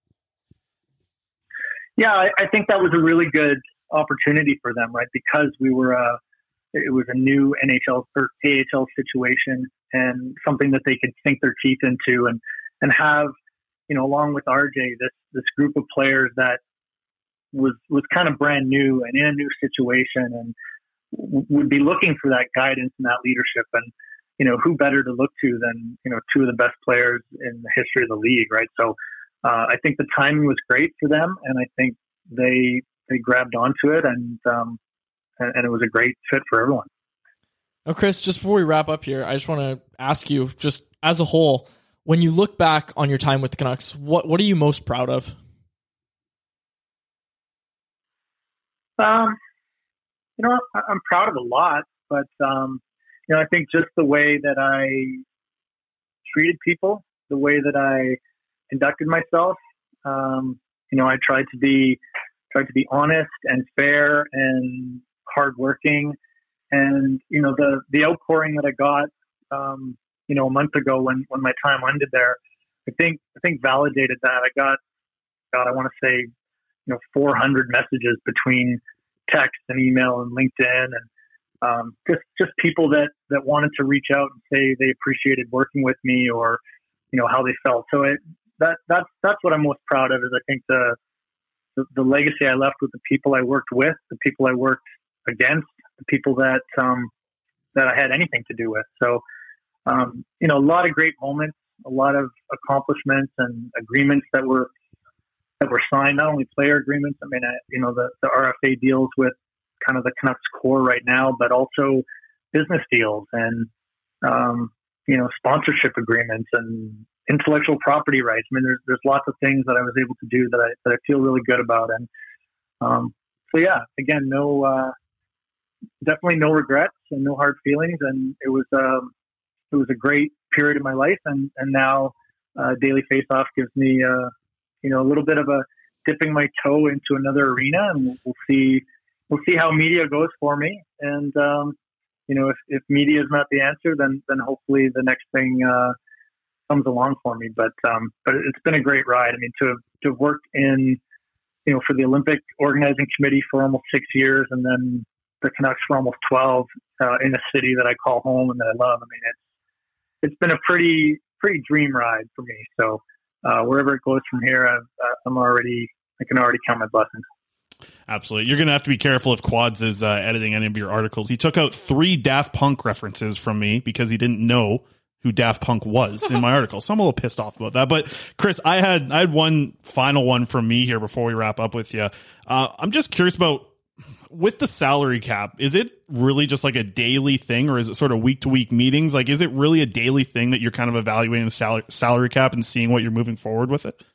Yeah, I, I think that was a really good opportunity for them, right? Because we were a, it was a new N H L or A H L situation, and something that they could sink their teeth into, and and have, you know, along with R J, this this group of players that was was kind of brand new and in a new situation, and w- would be looking for that guidance and that leadership. And, you know, who better to look to than, you know, two of the best players in the history of the league, right? So. Uh, I think the timing was great for them, and I think they they grabbed onto it, and um, and, and it was a great fit for everyone. Oh, Chris, just before we wrap up here, I just want to ask you, just as a whole, when you look back on your time with the Canucks, what what are you most proud of? Um, you know, I, I'm proud of a lot, but um, you know, I think just the way that I treated people, the way that I conducted myself. Um, you know, I tried to be tried to be honest and fair and hardworking, And, you know, the, the outpouring that I got, um, you know, a month ago when, when my time ended there, I think, I think validated that. I got, God, I want to say, you know, four hundred messages between text and email and LinkedIn, and um, just, just people that, that wanted to reach out and say they appreciated working with me, or, you know, how they felt. So it, that, that's, that's what I'm most proud of, is I think the, the, the legacy I left with the people I worked with, the people I worked against, the people that, um, that I had anything to do with. So, um, you know, a lot of great moments, a lot of accomplishments and agreements that were, that were signed, not only player agreements. I mean, I, you know, the, the R F A deals with kind of the Canucks core right now, but also business deals and, um, you know, sponsorship agreements and intellectual property rights. I mean, there's, there's lots of things that I was able to do that I, that I feel really good about. And, um, so yeah, again, no, uh, definitely no regrets and no hard feelings. And it was, um, it was a great period of my life. And, and now, uh, Daily Faceoff gives me, uh, you know, a little bit of a dipping my toe into another arena, and we'll, we'll see, we'll see how media goes for me. And, um, you know, if, if media is not the answer, then, then hopefully the next thing, uh, comes along for me. But, um, but it's been a great ride. I mean, to have, to have worked in, you know, for the Olympic organizing committee for almost six years, and then the Canucks for almost twelve, uh, in a city that I call home and that I love. I mean, it's, it's been a pretty, pretty dream ride for me. So, uh, wherever it goes from here, I've, uh, I'm already, I can already count my blessings. Absolutely. You're going to have to be careful if Quads is uh, editing any of your articles. He took out three Daft Punk references from me because he didn't know who Daft Punk was in my article. So I'm a little pissed off about that. But Chris, I had, I had one final one from me here before we wrap up with you. Uh, I'm just curious about, with the salary cap, is it really just like a daily thing, or is it sort of week to week meetings? Like, is it really a daily thing that you're kind of evaluating the salary salary cap and seeing what you're moving forward with it?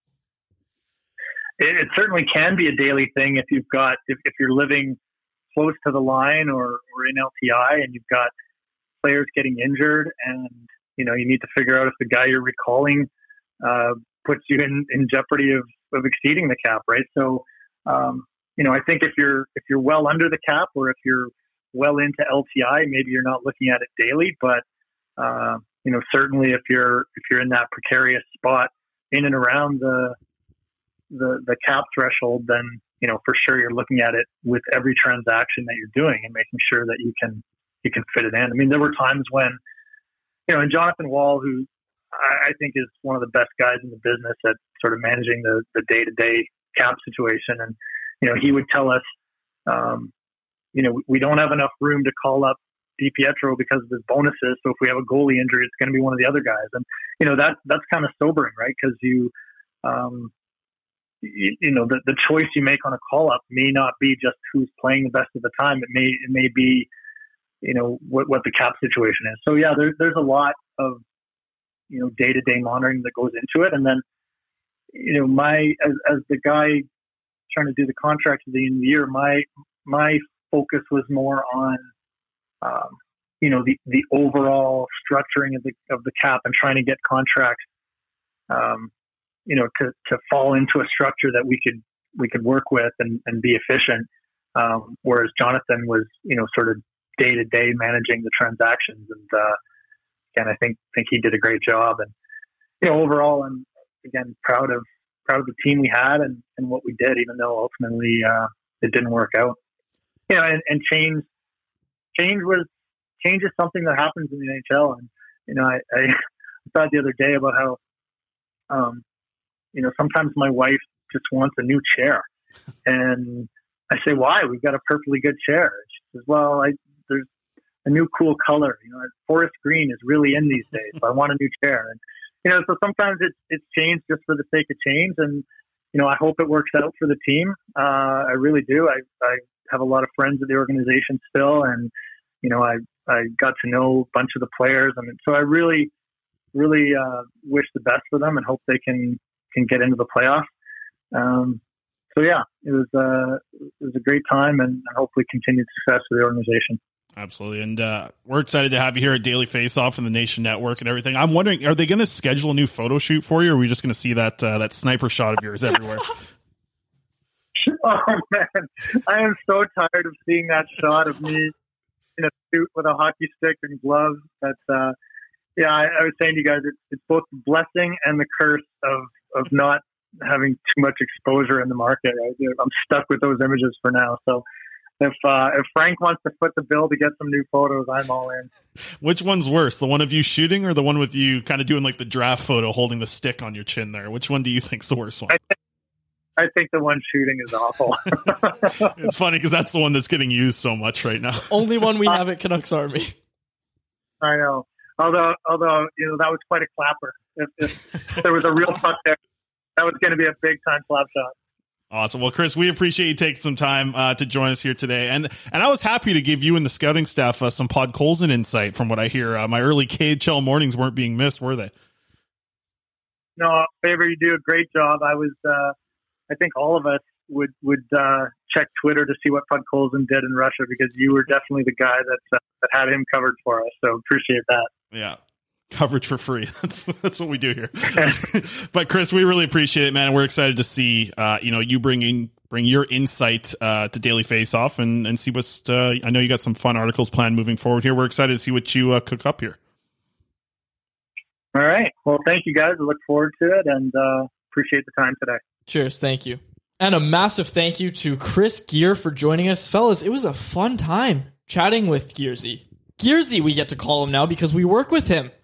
It, it certainly can be a daily thing if you've got, if, if you're living close to the line or, or in L T I and you've got players getting injured, and, you know, you need to figure out if the guy you're recalling uh, puts you in, in jeopardy of, of exceeding the cap, right? So, um, you know, I think if you're if you're well under the cap, or if you're well into L T I, maybe you're not looking at it daily. But uh, you know, certainly if you're if you're in that precarious spot in and around the the the cap threshold, then, you know, for sure you're looking at it with every transaction that you're doing and making sure that you can you can fit it in. I mean, there were times when, you know, and Jonathan Wall, who I, I think is one of the best guys in the business at sort of managing the the day to day cap situation, and you know, he would tell us, um, you know, we don't have enough room to call up DiPietro because of his bonuses. So if we have a goalie injury, it's going to be one of the other guys. And, you know, that that's kind of sobering, right? Because you, um, you, you know, the, the choice you make on a call up may not be just who's playing the best of the time. It may, it may be, you know, what, what the cap situation is. So yeah, there, there's a lot of, you know, day to day monitoring that goes into it. And then, you know, my, as, as the guy trying to do the contract at the end of the year, my my focus was more on, um, you know, the, the overall structuring of the of the cap and trying to get contracts, um, you know, to, to fall into a structure that we could we could work with and, and be efficient. Um, whereas Jonathan was, you know, sort of day to day managing the transactions, and uh, again, I think think he did a great job. And you know, overall, I'm again proud of. proud of the team we had and, and what we did, even though ultimately uh, it didn't work out. You know, and, and change, change was change is something that happens in the N H L. And, you know, I, I thought the other day about how, um, you know, sometimes my wife just wants a new chair, and I say, why? We've got a perfectly good chair. She says, well, I, there's a new cool color. You know, forest green is really in these days, so I want a new chair. And, you know, so sometimes it's it's changed just for the sake of change, and you know, I hope it works out for the team. Uh, I really do. I I have a lot of friends at the organization still, and you know, I I got to know a bunch of the players, I mean, so I really really uh, wish the best for them and hope they can can get into the playoffs. Um, so yeah, it was uh, it was a great time, and hopefully continued success for the organization. Absolutely. And uh, we're excited to have you here at Daily Faceoff and the Nation Network and everything. I'm wondering, are they going to schedule a new photo shoot for you, or are we just going to see that uh, that sniper shot of yours everywhere? Oh, man. I am so tired of seeing that shot of me in a suit with a hockey stick and gloves. That's uh, yeah. I, I was saying to you guys, it's, it's both the blessing and the curse of of not having too much exposure in the market. Right? I'm stuck with those images for now. So if uh, if Frank wants to foot the bill to get some new photos, I'm all in. Which one's worse, the one of you shooting or the one with you kind of doing like the draft photo holding the stick on your chin there? Which one do you think's the worst one? I think, I think the one shooting is awful. It's funny because that's the one that's getting used so much right now. Only one we have at Canucks Army. I know. Although, although you know, that was quite a clapper. If, if there was a real puck there, that was going to be a big time slap shot. Awesome. Well, Chris, we appreciate you taking some time uh, to join us here today. And and I was happy to give you and the scouting staff uh, some Podkolzin insight from what I hear. Uh, my early K H L mornings weren't being missed, were they? No, Faber, you do a great job. I was, uh, I think all of us would, would uh, check Twitter to see what Podkolzin did in Russia because you were definitely the guy that, uh, that had him covered for us. So appreciate that. Yeah. Coverage for free. That's that's what we do here. But Chris, we really appreciate it, man. And we're excited to see, uh, you know, you bringing bring your insight uh, to Daily Faceoff and and see what's. Uh, I know you got some fun articles planned moving forward here. We're excited to see what you uh, cook up here. All right. Well, thank you guys. I look forward to it and uh, appreciate the time today. Cheers. Thank you. And a massive thank you to Chris Gear for joining us. Fellas, it was a fun time chatting with Gearsy. Gearsy, we get to call him now because we work with him.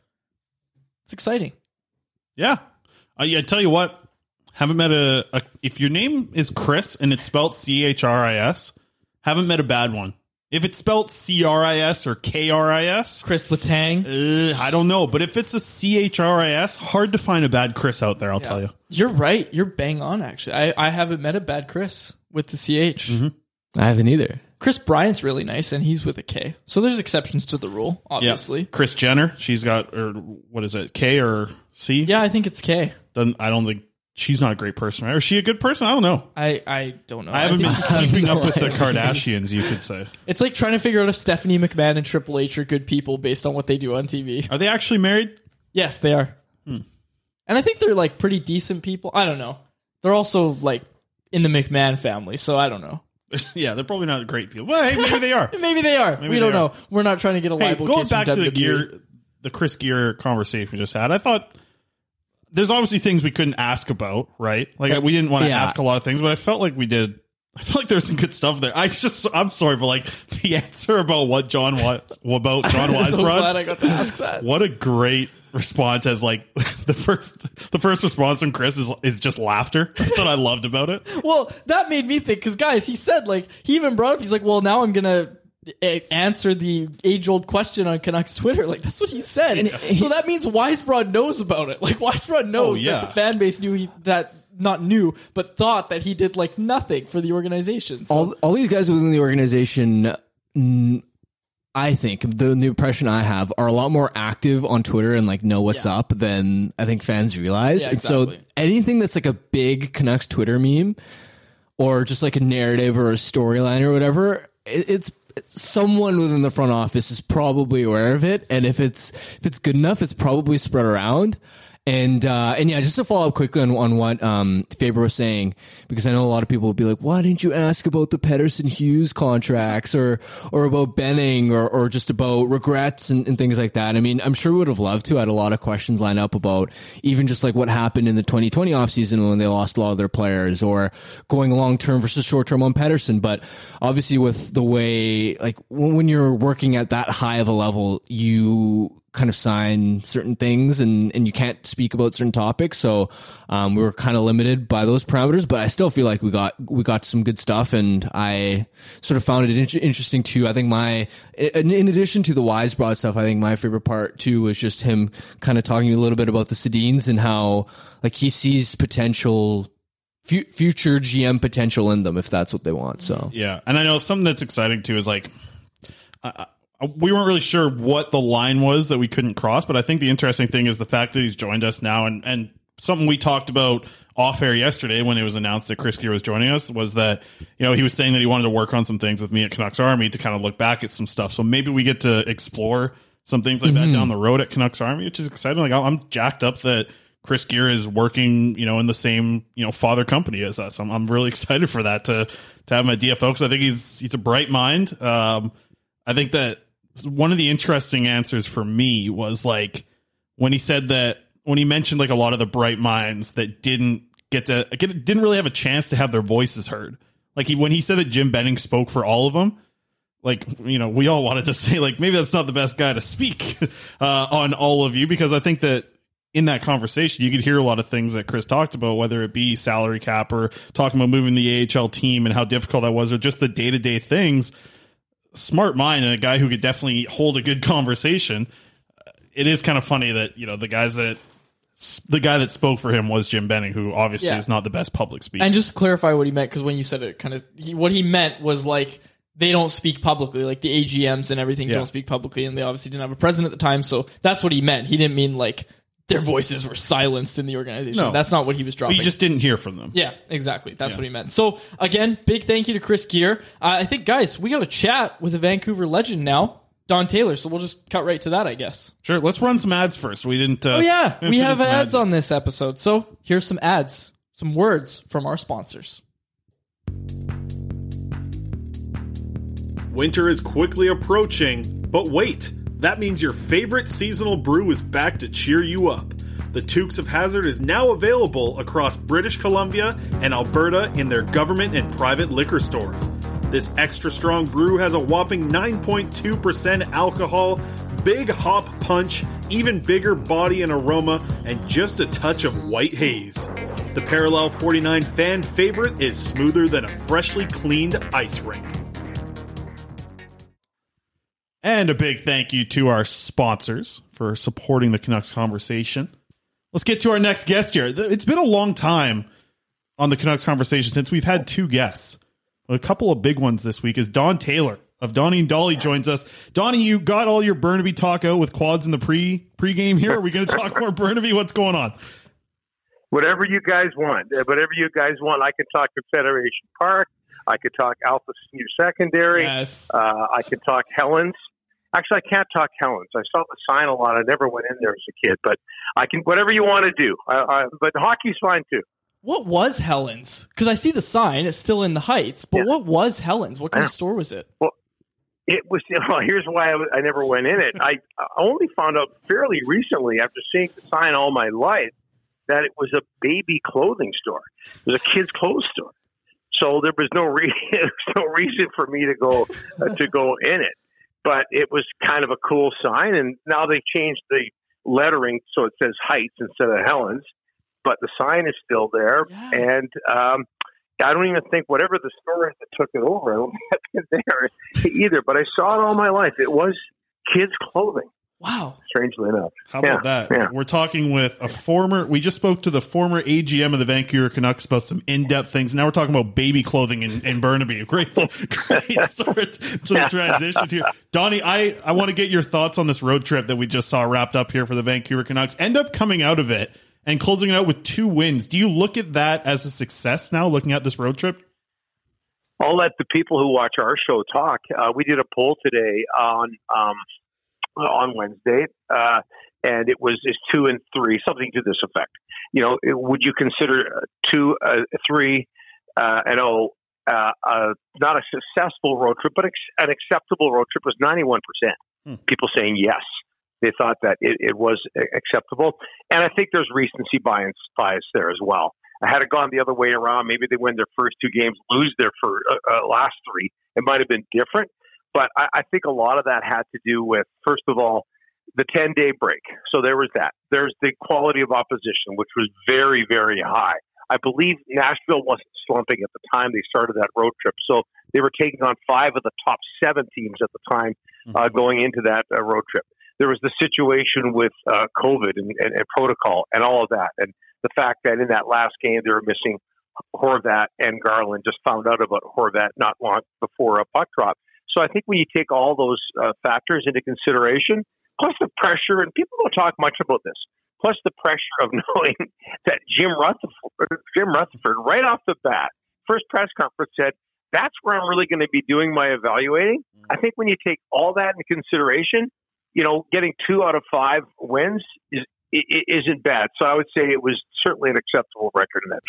It's exciting. Yeah. Uh, yeah. I tell you what, haven't met a, a, if your name is Chris and it's spelled C H R I S, haven't met a bad one. If it's spelled C R I S or K R I S. Chris Letang. Uh, I don't know. But if it's a C H R I S, hard to find a bad Chris out there, I'll yeah. tell you. You're right. You're bang on, actually. I, I haven't met a bad Chris with the C H. Mm-hmm. I haven't either. Chris Bryant's really nice, and he's with a K. So there's exceptions to the rule, obviously. Yeah. Chris Jenner, she's got, or what is it, K or C? Yeah, I think it's K. Doesn't, I don't think, she's not a great person, right? Or is she a good person? I don't know. I, I don't know. I haven't I been keeping up with the Kardashians, you could say. It's like trying to figure out if Stephanie McMahon and Triple H are good people based on what they do on T V. Are they actually married? Yes, they are. Hmm. And I think they're like pretty decent people. I don't know. They're also like in the McMahon family, so I don't know. Yeah, they're probably not great people. Well, hey, maybe they are. maybe they are. Maybe we they don't are. know. We're not trying to get a hey, libel going case back from to the W W E. gear, the Chris Gear conversation we just had. I thought there's obviously things we couldn't ask about, right? Like we didn't want to Yeah. ask a lot of things, but I felt like we did. I felt like there's some good stuff there. I just, I'm sorry, but like the answer about what John was about John I'm so Weisbrod. glad I got to ask that. What a great response! As like the first, the first response from Chris is is just laughter. That's what I loved about it. Well, that made me think because guys, he said like he even brought up. He's like, well, now I'm gonna a- answer the age old question on Canucks Twitter. Like that's what he said. And he- so that means Weisbrod knows about it. Like Weisbrod knows Oh, yeah. that the fan base knew he, that. Not knew, but thought that he did like nothing for the organization. So. All all these guys within the organization, mm, I think the, the impression I have are a lot more active on Twitter and like know what's Yeah. up than I think fans realize. Yeah, and so exactly. anything that's like a big Canucks Twitter meme or just like a narrative or a storyline or whatever, it, it's. Someone within the front office is probably aware of it, and if it's if it's good enough, it's probably spread around. And uh, and yeah, just to follow up quickly on, on what um, Faber was saying, because I know a lot of people will be like, "Why didn't you ask about the Pettersson Hughes contracts, or or about Benning, or or just about regrets and, and things like that?" I mean, I'm sure we would have loved to. I had a lot of questions lined up about even just like what happened in the twenty twenty offseason when they lost a lot of their players, or going long term versus short term on Pettersson. But obviously, with the way like when, when you're working at that high of a level, you kind of sign certain things and, and you can't speak about certain topics. So, um, we were kind of limited by those parameters, but I still feel like we got, we got some good stuff. And I sort of found it in- interesting too. I think my, in, in addition to the Weisbrod stuff, I think my favorite part too was just him kind of talking a little bit about the Sedins and how like he sees potential fu- future G M potential in them if that's what they want. So, Yeah, and I know something that's exciting too is like, uh, we weren't really sure what the line was that we couldn't cross, but I think the interesting thing is the fact that he's joined us now, and, and something we talked about off air yesterday when it was announced that Chris Gear was joining us was that, you know, he was saying that he wanted to work on some things with me at Canucks Army to kind of look back at some stuff. So maybe we get to explore some things like Mm-hmm. that down the road at Canucks Army, which is exciting. Like I'm jacked up that Chris Gear is working, you know, in the same, you know, father company as us. I'm, I'm really excited for that to, to have him at D F O because I think he's, he's a bright mind. Um, I think that one of the interesting answers for me was like when he said that when he mentioned like a lot of the bright minds that didn't get to get, didn't really have a chance to have their voices heard. Like he when he said that Jim Benning spoke for all of them, like, you know, we all wanted to say like maybe that's not the best guy to speak uh, on all of you, because I think that in that conversation you could hear a lot of things that Chris talked about, whether it be salary cap or talking about moving the A H L team and how difficult that was, or just the day to day things. Smart mind and a guy who could definitely hold a good conversation. It is kind of funny that, you know, the guys that the guy that spoke for him was Jim Benning, who obviously yeah. is not the best public speaker. And just to clarify what he meant, because when you said it, kind of he, what he meant was like they don't speak publicly, like the A G Ms and everything yeah. don't speak publicly, and they obviously didn't have a president at the time, so that's what he meant. He didn't mean like their voices were silenced in the organization. No. That's not what he was dropping. You just didn't hear from them. Yeah, exactly. That's yeah. what he meant. So, again, big thank you to Chris Gear. Uh, I think, guys, we got to chat with a Vancouver legend now, Don Taylor. So we'll just cut right to that, I guess. Sure. Let's run some ads first. We didn't. Uh, oh, yeah. We, we have ads, ads on this episode. So here's some ads, some words from our sponsors. Winter is quickly approaching, but wait. That means your favorite seasonal brew is back to cheer you up. The Tukes of Hazard is now available across British Columbia and Alberta in their government and private liquor stores. This extra strong brew has a whopping nine point two percent alcohol, big hop punch, even bigger body and aroma, and just a touch of white haze. The Parallel forty-nine fan favorite is smoother than a freshly cleaned ice rink. And a big thank you to our sponsors for supporting the Canucks Conversation. Let's get to our next guest here. It's been a long time on the Canucks Conversation since we've had two guests. A couple of big ones this week is Don Taylor of Donnie and Dolly joins us. Donnie, you got all your Burnaby talk out with quads in the pre pre-game here. Are we going to talk more Burnaby? What's going on? Whatever you guys want. Whatever you guys want. I can talk Confederation Park. I could talk Alpha Senior Secondary. Yes. Uh, I could talk Helens. Actually, I can't talk Helens. I saw the sign a lot. I never went in there as a kid, but I can. Whatever you want to do. I, I, but hockey's fine too. What was Helens? Because I see the sign; it's still in the Heights. But yeah. what was Helens? What kind of store was it? Well, it was. Well, here's why I, was, I never went in it. I, I only found out fairly recently, after seeing the sign all my life, that it was a baby clothing store. It was a kids' clothes store. So there was no re- there was no reason for me to go uh, to go in it. But it was kind of a cool sign, and now they changed the lettering so it says Heights instead of Helens, but the sign is still there. Yeah. And um, I don't even think whatever the store is that took it over, I don't have it there either. But I saw it all my life. It was kids' clothing. Wow. Strangely enough. How about yeah, that? Yeah. We're talking with a former, we just spoke to the former A G M of the Vancouver Canucks about some in-depth things. Now we're talking about baby clothing in, in Burnaby. Great, great start to the transition here. Donnie, I, I want to get your thoughts on this road trip that we just saw wrapped up here for the Vancouver Canucks. End up coming out of it and closing it out with two wins. Do you look at that as a success now, looking at this road trip? I'll let the people who watch our show talk. Uh, we did a poll today on um, on Wednesday, uh, and it was is two and three, something to this effect. You know, would you consider two, uh, three, uh, and oh, uh, uh, not a successful road trip, but ex- an acceptable road trip? Was ninety-one percent hmm. people saying yes. They thought that it, it was acceptable, and I think there's recency bias bias there as well. Had it gone the other way around, maybe they win their first two games, lose their for, uh, uh, last three. It might have been different. But I, I think a lot of that had to do with, first of all, the ten-day break. So there was that. There's the quality of opposition, which was very, very high. I believe Nashville wasn't slumping at the time they started that road trip. So they were taking on five of the top seven teams at the time uh, going into that uh, road trip. There was the situation with uh, COVID and, and, and protocol and all of that. And the fact that in that last game they were missing Horvat and Garland, just found out about Horvat not long before a puck drop. So I think when you take all those uh, factors into consideration, plus the pressure, and people don't talk much about this, plus the pressure of knowing that Jim Rutherford, Jim Rutherford, right off the bat, first press conference said, that's where I'm really going to be doing my evaluating. I think when you take all that into consideration, you know, getting two out of five wins is, isn't bad. So I would say it was certainly an acceptable record in that trip.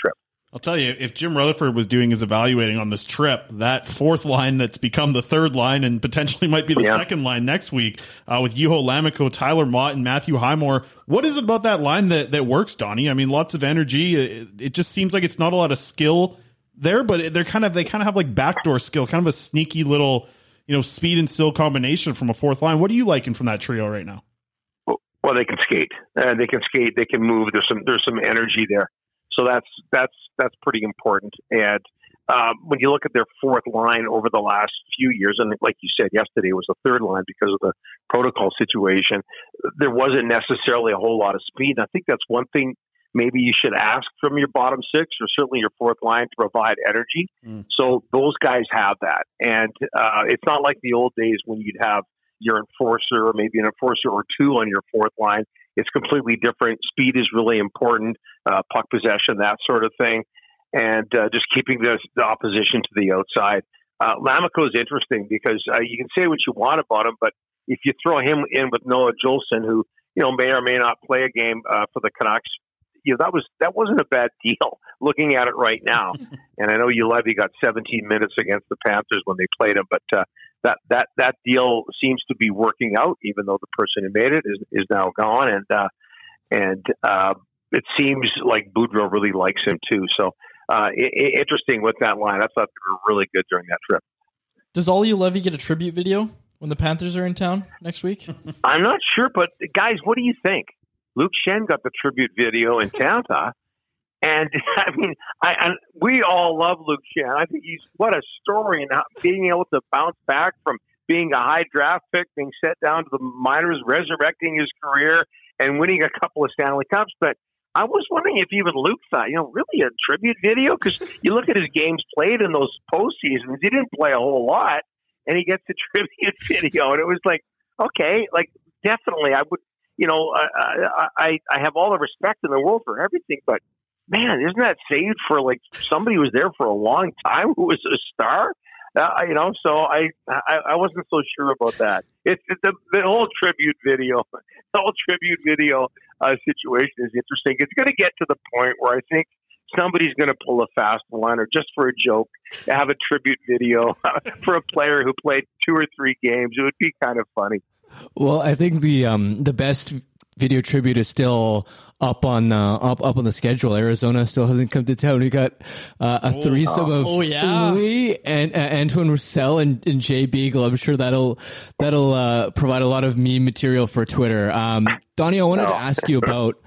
I'll tell you, if Jim Rutherford was doing his evaluating on this trip, that fourth line that's become the third line and potentially might be the yeah. second line next week uh, with Juho Lammikko, Tyler Mott, and Matthew Highmore. What is it about that line that, that works, Donnie? I mean, lots of energy. It, it just seems like it's not a lot of skill there, but they're kind of they kind of have like backdoor skill, kind of a sneaky little, you know, speed and skill combination from a fourth line. What are you liking from that trio right now? Well, they can skate. Uh, they can skate. They can move. There's some there's some energy there. So that's that's that's pretty important. And um, when you look at their fourth line over the last few years, and like you said yesterday, it was the third line because of the protocol situation. There wasn't necessarily a whole lot of speed. And I think that's one thing maybe you should ask from your bottom six, or certainly your fourth line, to provide energy. Mm. So those guys have that, and uh, it's not like the old days when you'd have your enforcer or maybe an enforcer or two on your fourth line. It's completely different. Speed is really important, uh, puck possession, that sort of thing, and uh, just keeping the, the opposition to the outside. Uh, Lammikko is interesting because uh, you can say what you want about him, but if you throw him in with Noah Juulsen, who you know may or may not play a game uh, for the Canucks, you know that was that wasn't a bad deal. Looking at it right now, and I know Julevi got seventeen minutes against the Panthers when they played him, but uh, that that that deal seems to be working out, even though the person who made it is is now gone, and uh, and uh, it seems like Boudreau really likes him too. So uh, it, interesting with that line. I thought they were really good during that trip. Does Olli Julevi get a tribute video when the Panthers are in town next week? I'm not sure, but guys, what do you think? Luke Schenn got the tribute video in Tampa. And I mean, I, I we all love Luke Schenn. I think he's what a story, and being able to bounce back from being a high draft pick, being set down to the minors, resurrecting his career, and winning a couple of Stanley Cups. But I was wondering if even Luke thought, you know, really a tribute video? Because you look at his games played in those postseasons, he didn't play a whole lot, and he gets a tribute video, and it was like, okay, like definitely, I would. You know, I, I I have all the respect in the world for everything, but man, isn't that saved for like somebody who was there for a long time who was a star? Uh, you know, so I, I I wasn't so sure about that. It's it, the the whole tribute video, the whole tribute video uh, situation is interesting. It's going to get to the point where I think somebody's going to pull a fast one, or just for a joke, have a tribute video for a player who played two or three games. It would be kind of funny. Well, I think the um, the best video tribute is still up on uh, up up on the schedule. Arizona still hasn't come to town. We got uh, a threesome oh, of oh, yeah. Louis and uh, Antoine Roussel and, and Jay Beagle. I'm sure that'll that'll uh, provide a lot of meme material for Twitter. Um, Donnie, I wanted to ask you about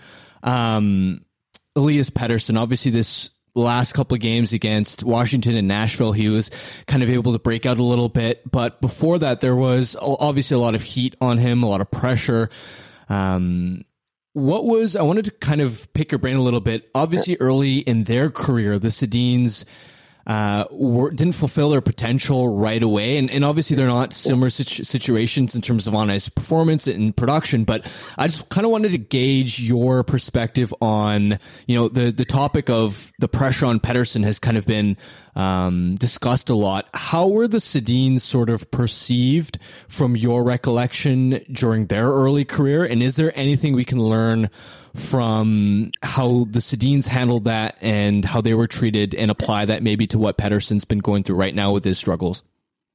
um, Elias Pettersson. Obviously, this last couple of games against Washington and Nashville, he was kind of able to break out a little bit. But before that, there was obviously a lot of heat on him, a lot of pressure. Um, what was, I wanted to kind of pick your brain a little bit. Obviously, early in their career, the Sedins uh, were, didn't fulfill their potential right away. And, and obviously, they're not similar situ- situations in terms of on-ice performance and production. But I just kind of wanted to gauge your perspective on, you know, the, the topic of the pressure on Pettersson has kind of been um, discussed a lot. How were the Sedins sort of perceived from your recollection during their early career? And is there anything we can learn from how the Sedins handled that and how they were treated and apply that maybe to what Pettersson's been going through right now with his struggles?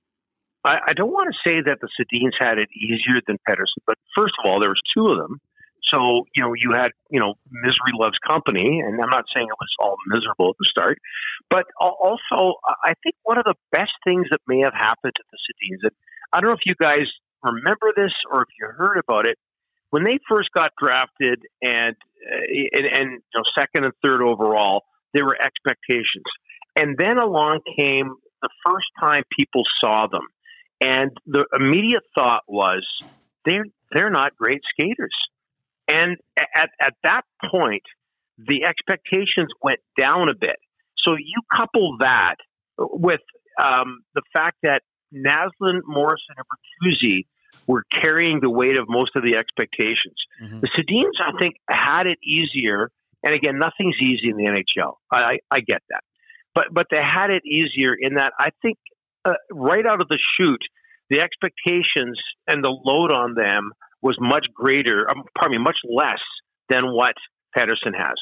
I, I don't want to say that the Sedins had it easier than Pettersson, but first of all, there was two of them. So, you know, you had, you know, misery loves company, and I'm not saying it was all miserable at the start, but also I think one of the best things that may have happened to the Sedins, and I don't know if you guys remember this or if you heard about it, when they first got drafted and, and, and you know, second and third overall, there were expectations. And then along came the first time people saw them. And the immediate thought was, they're, they're not great skaters. And at, at that point, the expectations went down a bit. So you couple that with um, the fact that Naslund, Morrison, and Bertuzzi were carrying the weight of most of the expectations. Mm-hmm. The Sedins, I think, had it easier. And again, nothing's easy in the N H L. I, I, I get that. But but they had it easier in that I think uh, right out of the chute, the expectations and the load on them was much greater, um, pardon me, much less than what Pettersson has.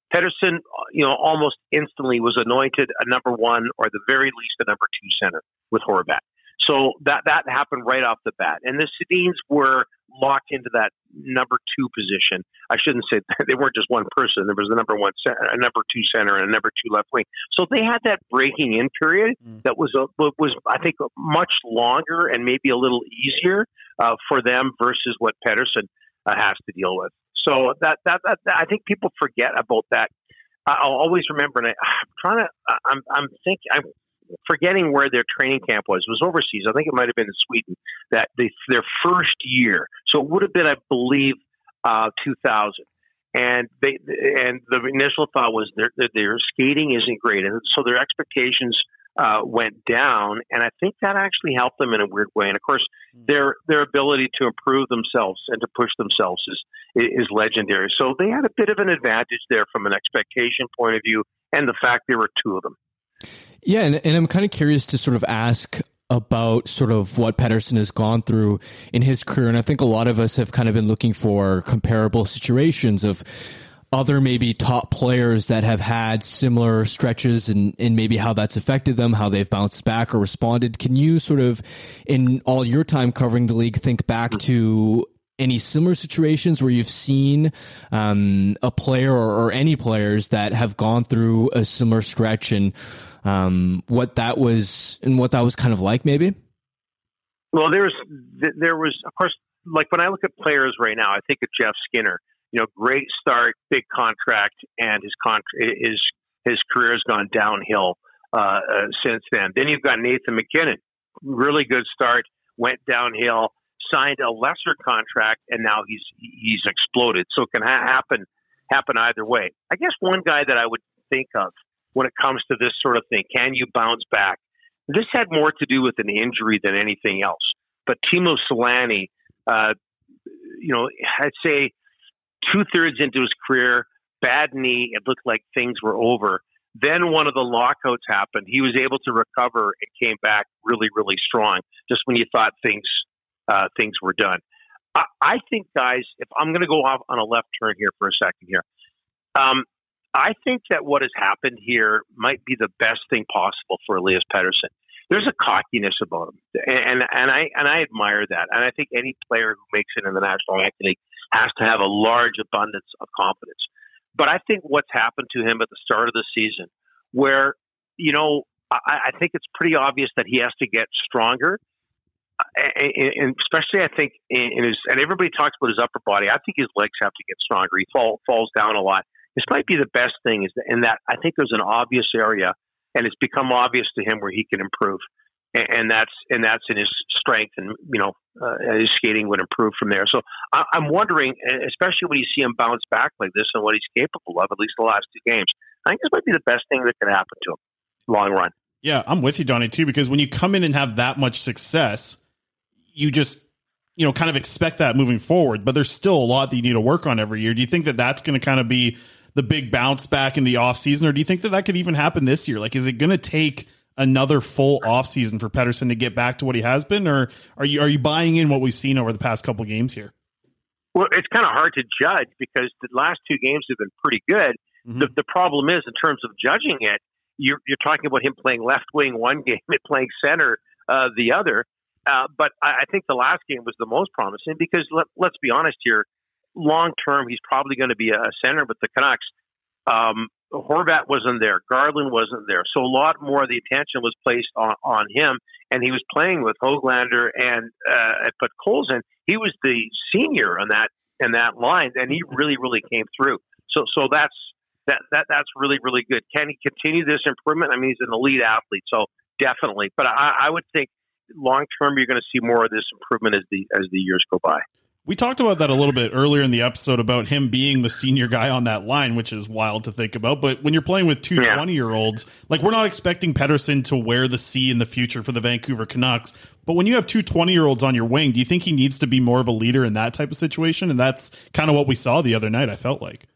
Pettersson, you know, almost instantly was anointed a number one or the very least a number two center with Horvat. So that that happened right off the bat. And the Sedins were locked into that number two position. I shouldn't say they weren't just one person. There was a number one, center, a number two center, and a number two left wing. So they had that breaking in period mm. that was a, was I think much longer and maybe a little easier uh, for them versus what Pettersson uh, has to deal with. So that, that that I think people forget about that. I'll always remember, and I, I'm trying to. I'm I'm thinking. I'm forgetting where their training camp was. It was overseas. I think it might have been in Sweden. That they, their first year. So it would have been, I believe, uh, two thousand. And they and the initial thought was their their skating isn't great, and so their expectations uh, went down. And I think that actually helped them in a weird way. And of course, their their ability to improve themselves and to push themselves is is legendary. So they had a bit of an advantage there from an expectation point of view, and the fact there were two of them. Yeah, and, and I'm kind of curious to sort of ask about sort of what Pettersson has gone through in his career. And I think a lot of us have kind of been looking for comparable situations of other maybe top players that have had similar stretches and, and maybe how that's affected them, how they've bounced back or responded. Can you sort of, in all your time covering the league, think back to any similar situations where you've seen um, a player or, or any players that have gone through a similar stretch and um, what that was and what that was kind of like, maybe? Well, there's there was, of course, like when I look at players right now, I think of Jeff Skinner. You know, great start, big contract, and his contract his his career has gone downhill uh, uh, since then. Then you've got Nathan MacKinnon, really good start, went downhill. Signed a lesser contract, and now he's he's exploded. So it can ha- happen happen either way. I guess one guy that I would think of when it comes to this sort of thing, can you bounce back? This had more to do with an injury than anything else. But Timo Solani, uh, you know, I'd say two thirds into his career, bad knee. It looked like things were over. Then one of the lockouts happened. He was able to recover and came back really, really strong. Just when you thought things. Uh, things were done. I, I think, guys, if I'm going to go off on a left turn here for a second here, um, I think that what has happened here might be the best thing possible for Elias Pettersson. There's a cockiness about him, and and I and I admire that. And I think any player who makes it in the National Hockey League has to have a large abundance of confidence. But I think what's happened to him at the start of the season, where you know, I, I think it's pretty obvious that he has to get stronger. And especially, I think, in his, and everybody talks about his upper body. I think his legs have to get stronger. He fall, falls down a lot. This might be the best thing, is in that I think there's an obvious area, and it's become obvious to him where he can improve, and, and that's and that's in his strength, and you know, uh, his skating would improve from there. So I, I'm wondering, especially when you see him bounce back like this and what he's capable of, at least the last two games, I think this might be the best thing that could happen to him, long run. Yeah, I'm with you, Donnie, too, because when you come in and have that much success, you just, you know, kind of expect that moving forward, but there's still a lot that you need to work on every year. Do you think that that's going to kind of be the big bounce back in the off season, or do you think that that could even happen this year? Like, is it going to take another full off season for Pettersson to get back to what he has been, or are you, are you buying in what we've seen over the past couple of games here? Well, it's kind of hard to judge because the last two games have been pretty good. Mm-hmm. The, the problem is, in terms of judging it, you're, you're talking about him playing left wing one game and playing center uh, the other. Uh, but I, I think the last game was the most promising because let, let's be honest here, long term, he's probably going to be a center with the Canucks. Um, Horvat wasn't there. Garland wasn't there. So a lot more of the attention was placed on, on him, and he was playing with Höglander and uh, but Colson. He was the senior on that in that line, and he really, really came through. So so that's that that that's really, really good. Can he continue this improvement? I mean, he's an elite athlete, so definitely. But I, I would think long term, you're going to see more of this improvement as the as the years go by. We talked about that a little bit earlier in the episode about him being the senior guy on that line, which is wild to think about. But when you're playing with two twenty-year-olds, like we're not expecting Pettersson to wear the C in the future for the Vancouver Canucks. But when you have two twenty-year-olds on your wing, do you think he needs to be more of a leader in that type of situation? And that's kind of what we saw the other night, I felt like.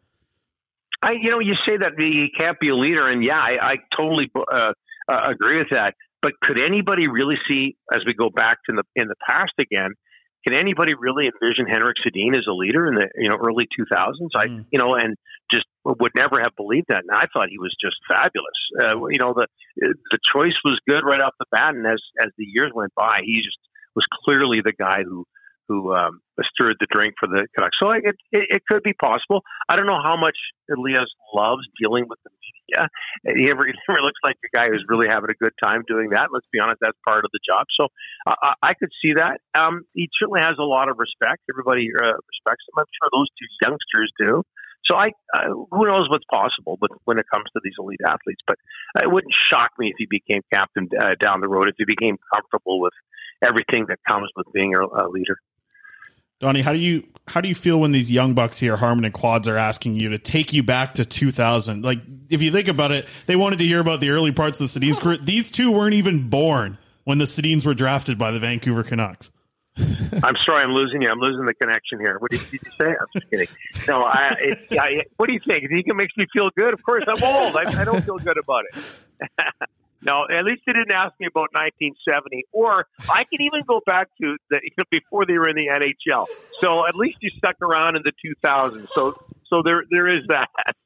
I, you know, you say that he can't be a leader, and yeah, I, I totally uh, uh, agree with that. But could anybody really see, as we go back to the in the past again, can anybody really envision Henrik Sedin as a leader in the you know early two thousands? I mm. you know, and just would never have believed that. And I thought he was just fabulous. Uh, you know, the the choice was good right off the bat, and as as the years went by, he just was clearly the guy who who um, stirred the drink for the Canucks. So it, it it could be possible. I don't know how much Elias loves dealing with the media. He never, he never looks like a guy who's really having a good time doing that. Let's be honest, that's part of the job. So uh, I could see that. Um, he certainly has a lot of respect. Everybody uh, respects him. I'm sure those two youngsters do. So I, uh, who knows what's possible with, when it comes to these elite athletes. But it wouldn't shock me if he became captain uh, down the road, if he became comfortable with everything that comes with being a, a leader. Donnie, how do you how do you feel when these young bucks here, Harman and Quads, are asking you to take you back to two thousand? Like, if you think about it, they wanted to hear about the early parts of the Sedins career. These two weren't even born when the Sedins were drafted by the Vancouver Canucks. I'm sorry, I'm losing you. I'm losing the connection here. What did, did you say? I'm just kidding. No, I, it, I, what do you think? Do you think it makes me feel good? Of course, I'm old. I, I don't feel good about it. No, at least they didn't ask me about nineteen seventy, or I can even go back to the, before they were in the N H L. So at least you stuck around in the two thousands. So, so there, there is that.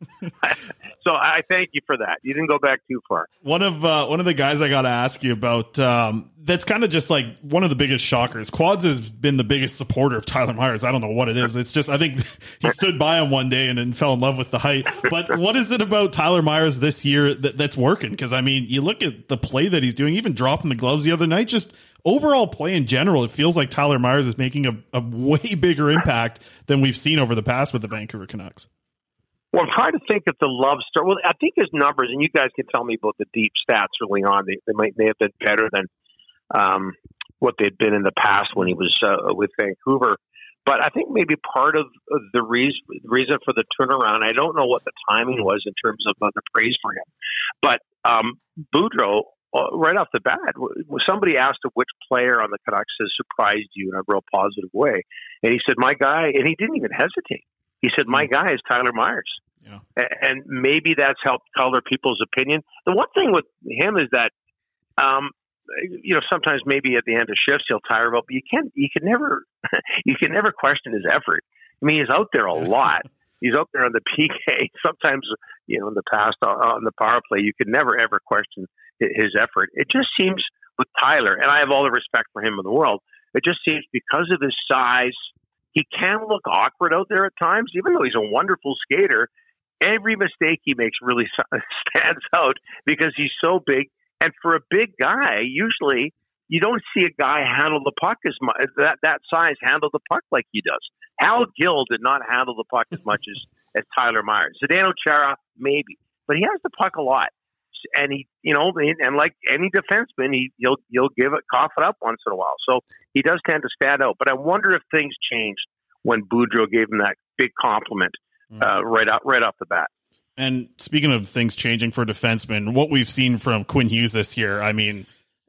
So I thank you for that. You didn't go back too far. One of uh, one of the guys I got to ask you about. Um, that's kind of just like one of the biggest shockers. Quads has been the biggest supporter of Tyler Myers. I don't know what it is. It's just I think he stood by him one day and then fell in love with the height. But what is it about Tyler Myers this year that, that's working? Because I mean, you look at the play that he's doing, even dropping the gloves the other night, just overall play in general, it feels like Tyler Myers is making a, a way bigger impact than we've seen over the past with the Vancouver Canucks. Well, I'm trying to think if the love start. Well, I think his numbers, and you guys can tell me about the deep stats early on. They, they might may have been better than um, what they'd been in the past when he was uh, with Vancouver. But I think maybe part of the reason, reason for the turnaround, I don't know what the timing was in terms of uh, the praise for him. But um, Boudreau, uh, right off the bat, somebody asked him which player on the Canucks has surprised you in a real positive way. And he said, my guy, and he didn't even hesitate. He said, my guy is Tyler Myers. Yeah. And maybe that's helped color people's opinion. The one thing with him is that, um, you know, sometimes maybe at the end of shifts he'll tire out, but you can't, you can never, you can never question his effort. I mean, he's out there a lot. He's out there on the P K. Sometimes, you know, in the past on the power play, you could never ever question his effort. It just seems with Tyler, and I have all the respect for him in the world, it just seems because of his size, he can look awkward out there at times, even though he's a wonderful skater. Every mistake he makes really stands out because he's so big. And for a big guy, usually you don't see a guy handle the puck as much, that, that size handle the puck like he does. Hal Gill did not handle the puck as much as, as Tyler Myers. Zdeno Chara, maybe. But he has the puck a lot. And he, you know, and like any defenseman, he, he'll, he'll give it, cough it up once in a while. So he does tend to stand out. But I wonder if things changed when Boudreau gave him that big compliment uh, right out, right off the bat. And speaking of things changing for defensemen, what we've seen from Quinn Hughes this year, I mean,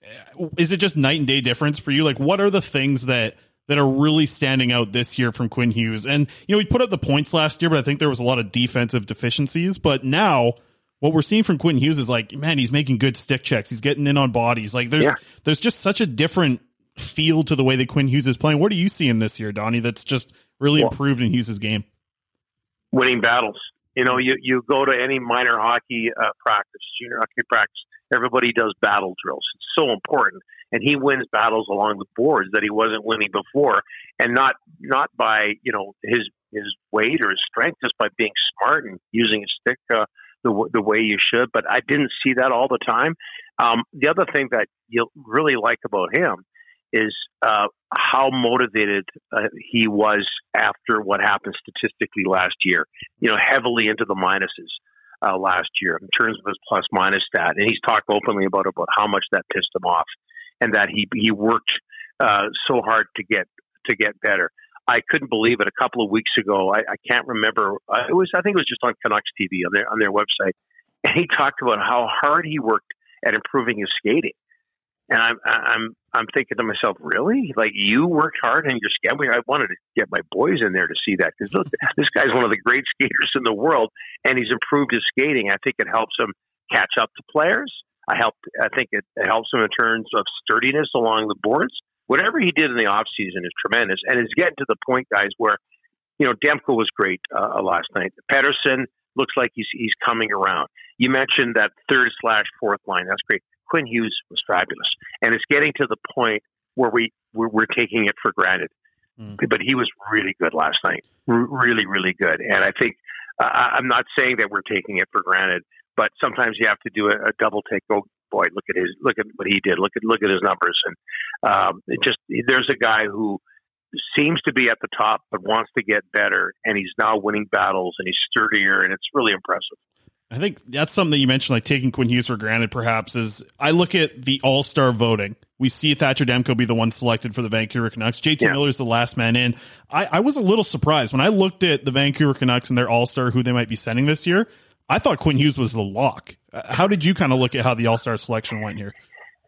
is it just night and day difference for you? Like, what are the things that that are really standing out this year from Quinn Hughes? And, you know, he put up the points last year, but I think there was a lot of defensive deficiencies. But now what we're seeing from Quinn Hughes is like, man, he's making good stick checks. He's getting in on bodies. Like, there's yeah. there's just such a different feel to the way that Quinn Hughes is playing. What do you see him this year, Donnie, that's just really well, improved in Hughes' game? Winning battles. You know, you, you go to any minor hockey uh, practice, junior hockey practice, everybody does battle drills. It's so important. And he wins battles along the boards that he wasn't winning before. And not not by, you know, his his weight or his strength, just by being smart and using his stick uh, the, the way you should. But I didn't see that all the time. Um, the other thing that you really like about him is uh, how motivated uh, he was after what happened statistically last year, you know, heavily into the minuses uh, last year in terms of his plus minus stat. And he's talked openly about, about how much that pissed him off and that he, he worked uh, so hard to get, to get better. I couldn't believe it. A couple of weeks ago, I, I can't remember. Uh, it was, I think it was just on Canucks T V on their, on their website. And he talked about how hard he worked at improving his skating. And I'm, I'm, I'm thinking to myself, really? Like, you worked hard and you're skating? I wanted to get my boys in there to see that because look, this guy's one of the great skaters in the world, and he's improved his skating. I think it helps him catch up to players. I help. I think it, it helps him in terms of sturdiness along the boards. Whatever he did in the off season is tremendous, and it's getting to the point, guys, where you know Demko was great uh, last night. Pettersson looks like he's he's coming around. You mentioned that third slash fourth line. That's great. Quinn Hughes was fabulous, and it's getting to the point where we we're, we're taking it for granted. Mm. But he was really good last night, R- really, really good. And I think uh, I'm not saying that we're taking it for granted, but sometimes you have to do a, a double take. Oh boy, look at his look at what he did. Look at look at his numbers, and um, it just there's a guy who seems to be at the top, but wants to get better, and he's now winning battles, and he's sturdier, and it's really impressive. I think that's something that you mentioned, like taking Quinn Hughes for granted, perhaps, is I look at the all-star voting. We see Thatcher Demko be the one selected for the Vancouver Canucks. J T yeah. Miller's the last man in. I, I was a little surprised. When I looked at the Vancouver Canucks and their all-star, who they might be sending this year, I thought Quinn Hughes was the lock. How did you kind of look at how the all-star selection went here?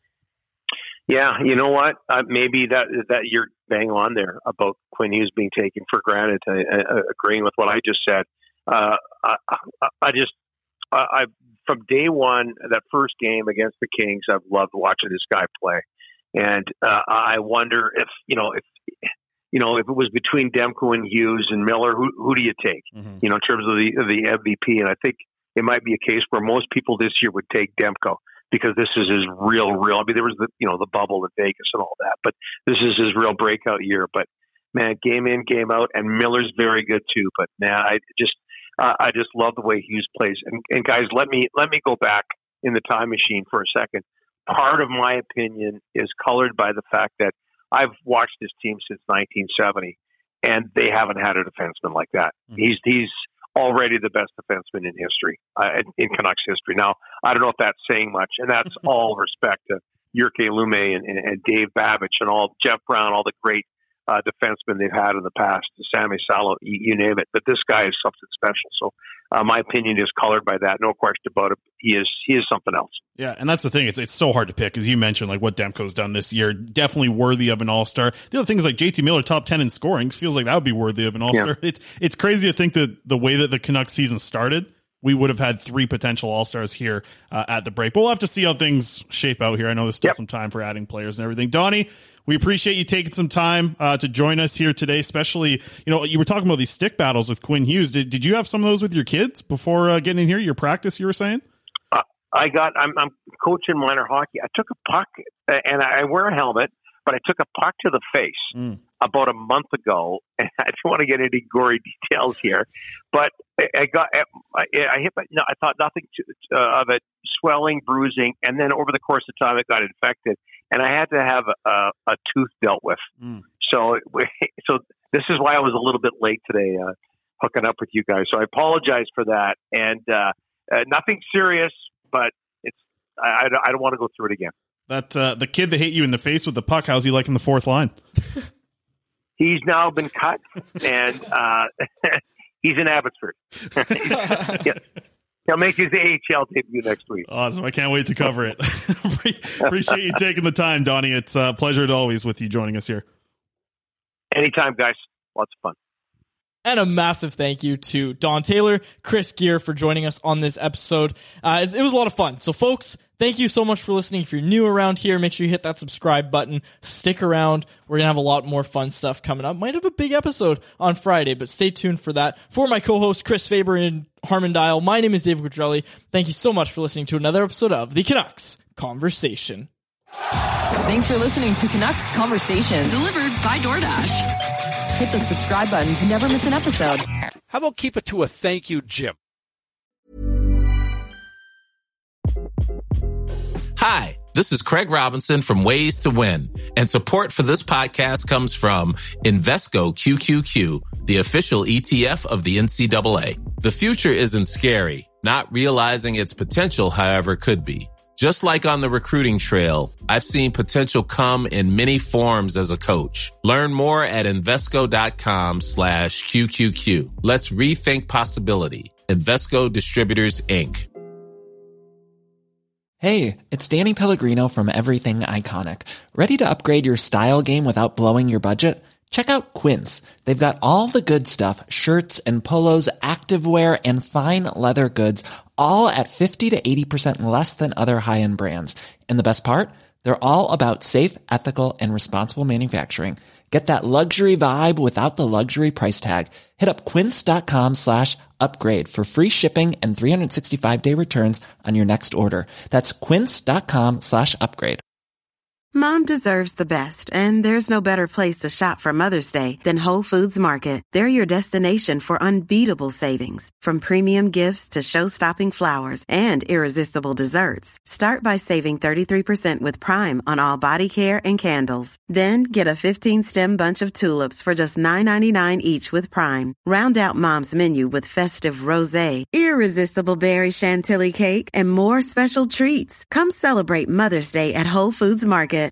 Yeah, you know what? Uh, maybe that that you're bang on there about Quinn Hughes being taken for granted. I, I, agreeing with what I just said. Uh, I, I, I just, I, I from day one, that first game against the Kings, I've loved watching this guy play, and uh, I wonder if you know if you know if it was between Demko and Hughes and Miller, who who do you take? Mm-hmm. You know, in terms of the of the M V P, and I think it might be a case where most people this year would take Demko, because this is his real, real. I mean, there was the you know the bubble in Vegas and all that, but this is his real breakout year. But man, game in, game out, and Miller's very good too. But man, I just uh, I just love the way Hughes plays. And, and guys, let me let me go back in the time machine for a second. Part of my opinion is colored by the fact that I've watched this team since nineteen seventy, and they haven't had a defenseman like that. Mm-hmm. He's he's already the best defenseman in history, uh, in Canucks history. Now, I don't know if that's saying much, and that's all respect to Jyrki Lumme and, and, and Dave Babbage and all Jeff Brown, all the great uh, defensemen they've had in the past, Sammy Salo, you, you name it. But this guy is something special. So uh, my opinion is colored by that. No question about it. He is he is something else. Yeah, and that's the thing. It's it's so hard to pick, as you mentioned, like what Demko's done this year. Definitely worthy of an all-star. The other thing is like J T Miller, top ten in scoring, feels like that would be worthy of an all-star. Yeah. It's it's crazy to think that the way that the Canucks season started, we would have had three potential all-stars here uh, at the break. But we'll have to see how things shape out here. I know there's still yep. some time for adding players and everything. Donnie, we appreciate you taking some time uh, to join us here today, especially, you know, you were talking about these stick battles with Quinn Hughes. Did, did you have some of those with your kids before uh, getting in here, your practice, you were saying? Uh, I got, I'm, I'm coaching minor hockey. I took a puck, and I wear a helmet, but I took a puck to the face mm. about a month ago, and I don't want to get into gory details here, but I got, I, I hit, no, I thought nothing to, uh, of it, swelling, bruising, and then over the course of time, it got infected, and I had to have a, a tooth dealt with. Mm. So, so this is why I was a little bit late today, uh, hooking up with you guys. So I apologize for that, and uh, uh, nothing serious, but it's I, I, I don't want to go through it again. That uh, the kid that hit you in the face with the puck, how's he like in the fourth line? He's now been cut, and uh, he's in Abbotsford. yeah. He'll make his A H L debut next week. Awesome. I can't wait to cover it. Appreciate you taking the time, Donnie. It's a pleasure as always with you joining us here. Anytime, guys. Lots of fun. And a massive thank you to Don Taylor, Chris Gear for joining us on this episode. Uh, it, it was a lot of fun. So, folks, thank you so much for listening. If you're new around here, make sure you hit that subscribe button. Stick around. We're going to have a lot more fun stuff coming up. Might have a big episode on Friday, but stay tuned for that. For my co-host, Chris Faber and Harmon Dial, my name is David Quadrelli. Thank you so much for listening to another episode of the Canucks Conversation. Thanks for listening to Canucks Conversation, delivered by DoorDash. Hit the subscribe button to never miss an episode. How about keep it to a thank you, Jim? Hi, this is Craig Robinson from Ways to Win, and support for this podcast comes from Invesco Q Q Q, the official E T F of the N C double A. The future isn't scary. Not realizing its potential, however, could be. Just like on the recruiting trail, I've seen potential come in many forms as a coach. Learn more at Invesco.com slash QQQ. Let's rethink possibility. Invesco Distributors, Incorporated. Hey, it's Danny Pellegrino from Everything Iconic. Ready to upgrade your style game without blowing your budget? Check out Quince. They've got all the good stuff, shirts and polos, activewear, and fine leather goods, all at fifty to eighty percent less than other high-end brands. And the best part? They're all about safe, ethical, and responsible manufacturing. Get that luxury vibe without the luxury price tag. Hit up quince.com slash upgrade for free shipping and three sixty-five day returns on your next order. That's quince.com slash upgrade. Mom deserves the best, and there's no better place to shop for Mother's Day than Whole Foods Market. They're your destination for unbeatable savings, from premium gifts to show-stopping flowers and irresistible desserts. Start by saving thirty-three percent with Prime on all body care and candles. Then get a fifteen-stem bunch of tulips for just nine ninety-nine each with Prime. Round out Mom's menu with festive rosé, irresistible berry chantilly cake, and more special treats. Come celebrate Mother's Day at Whole Foods Market.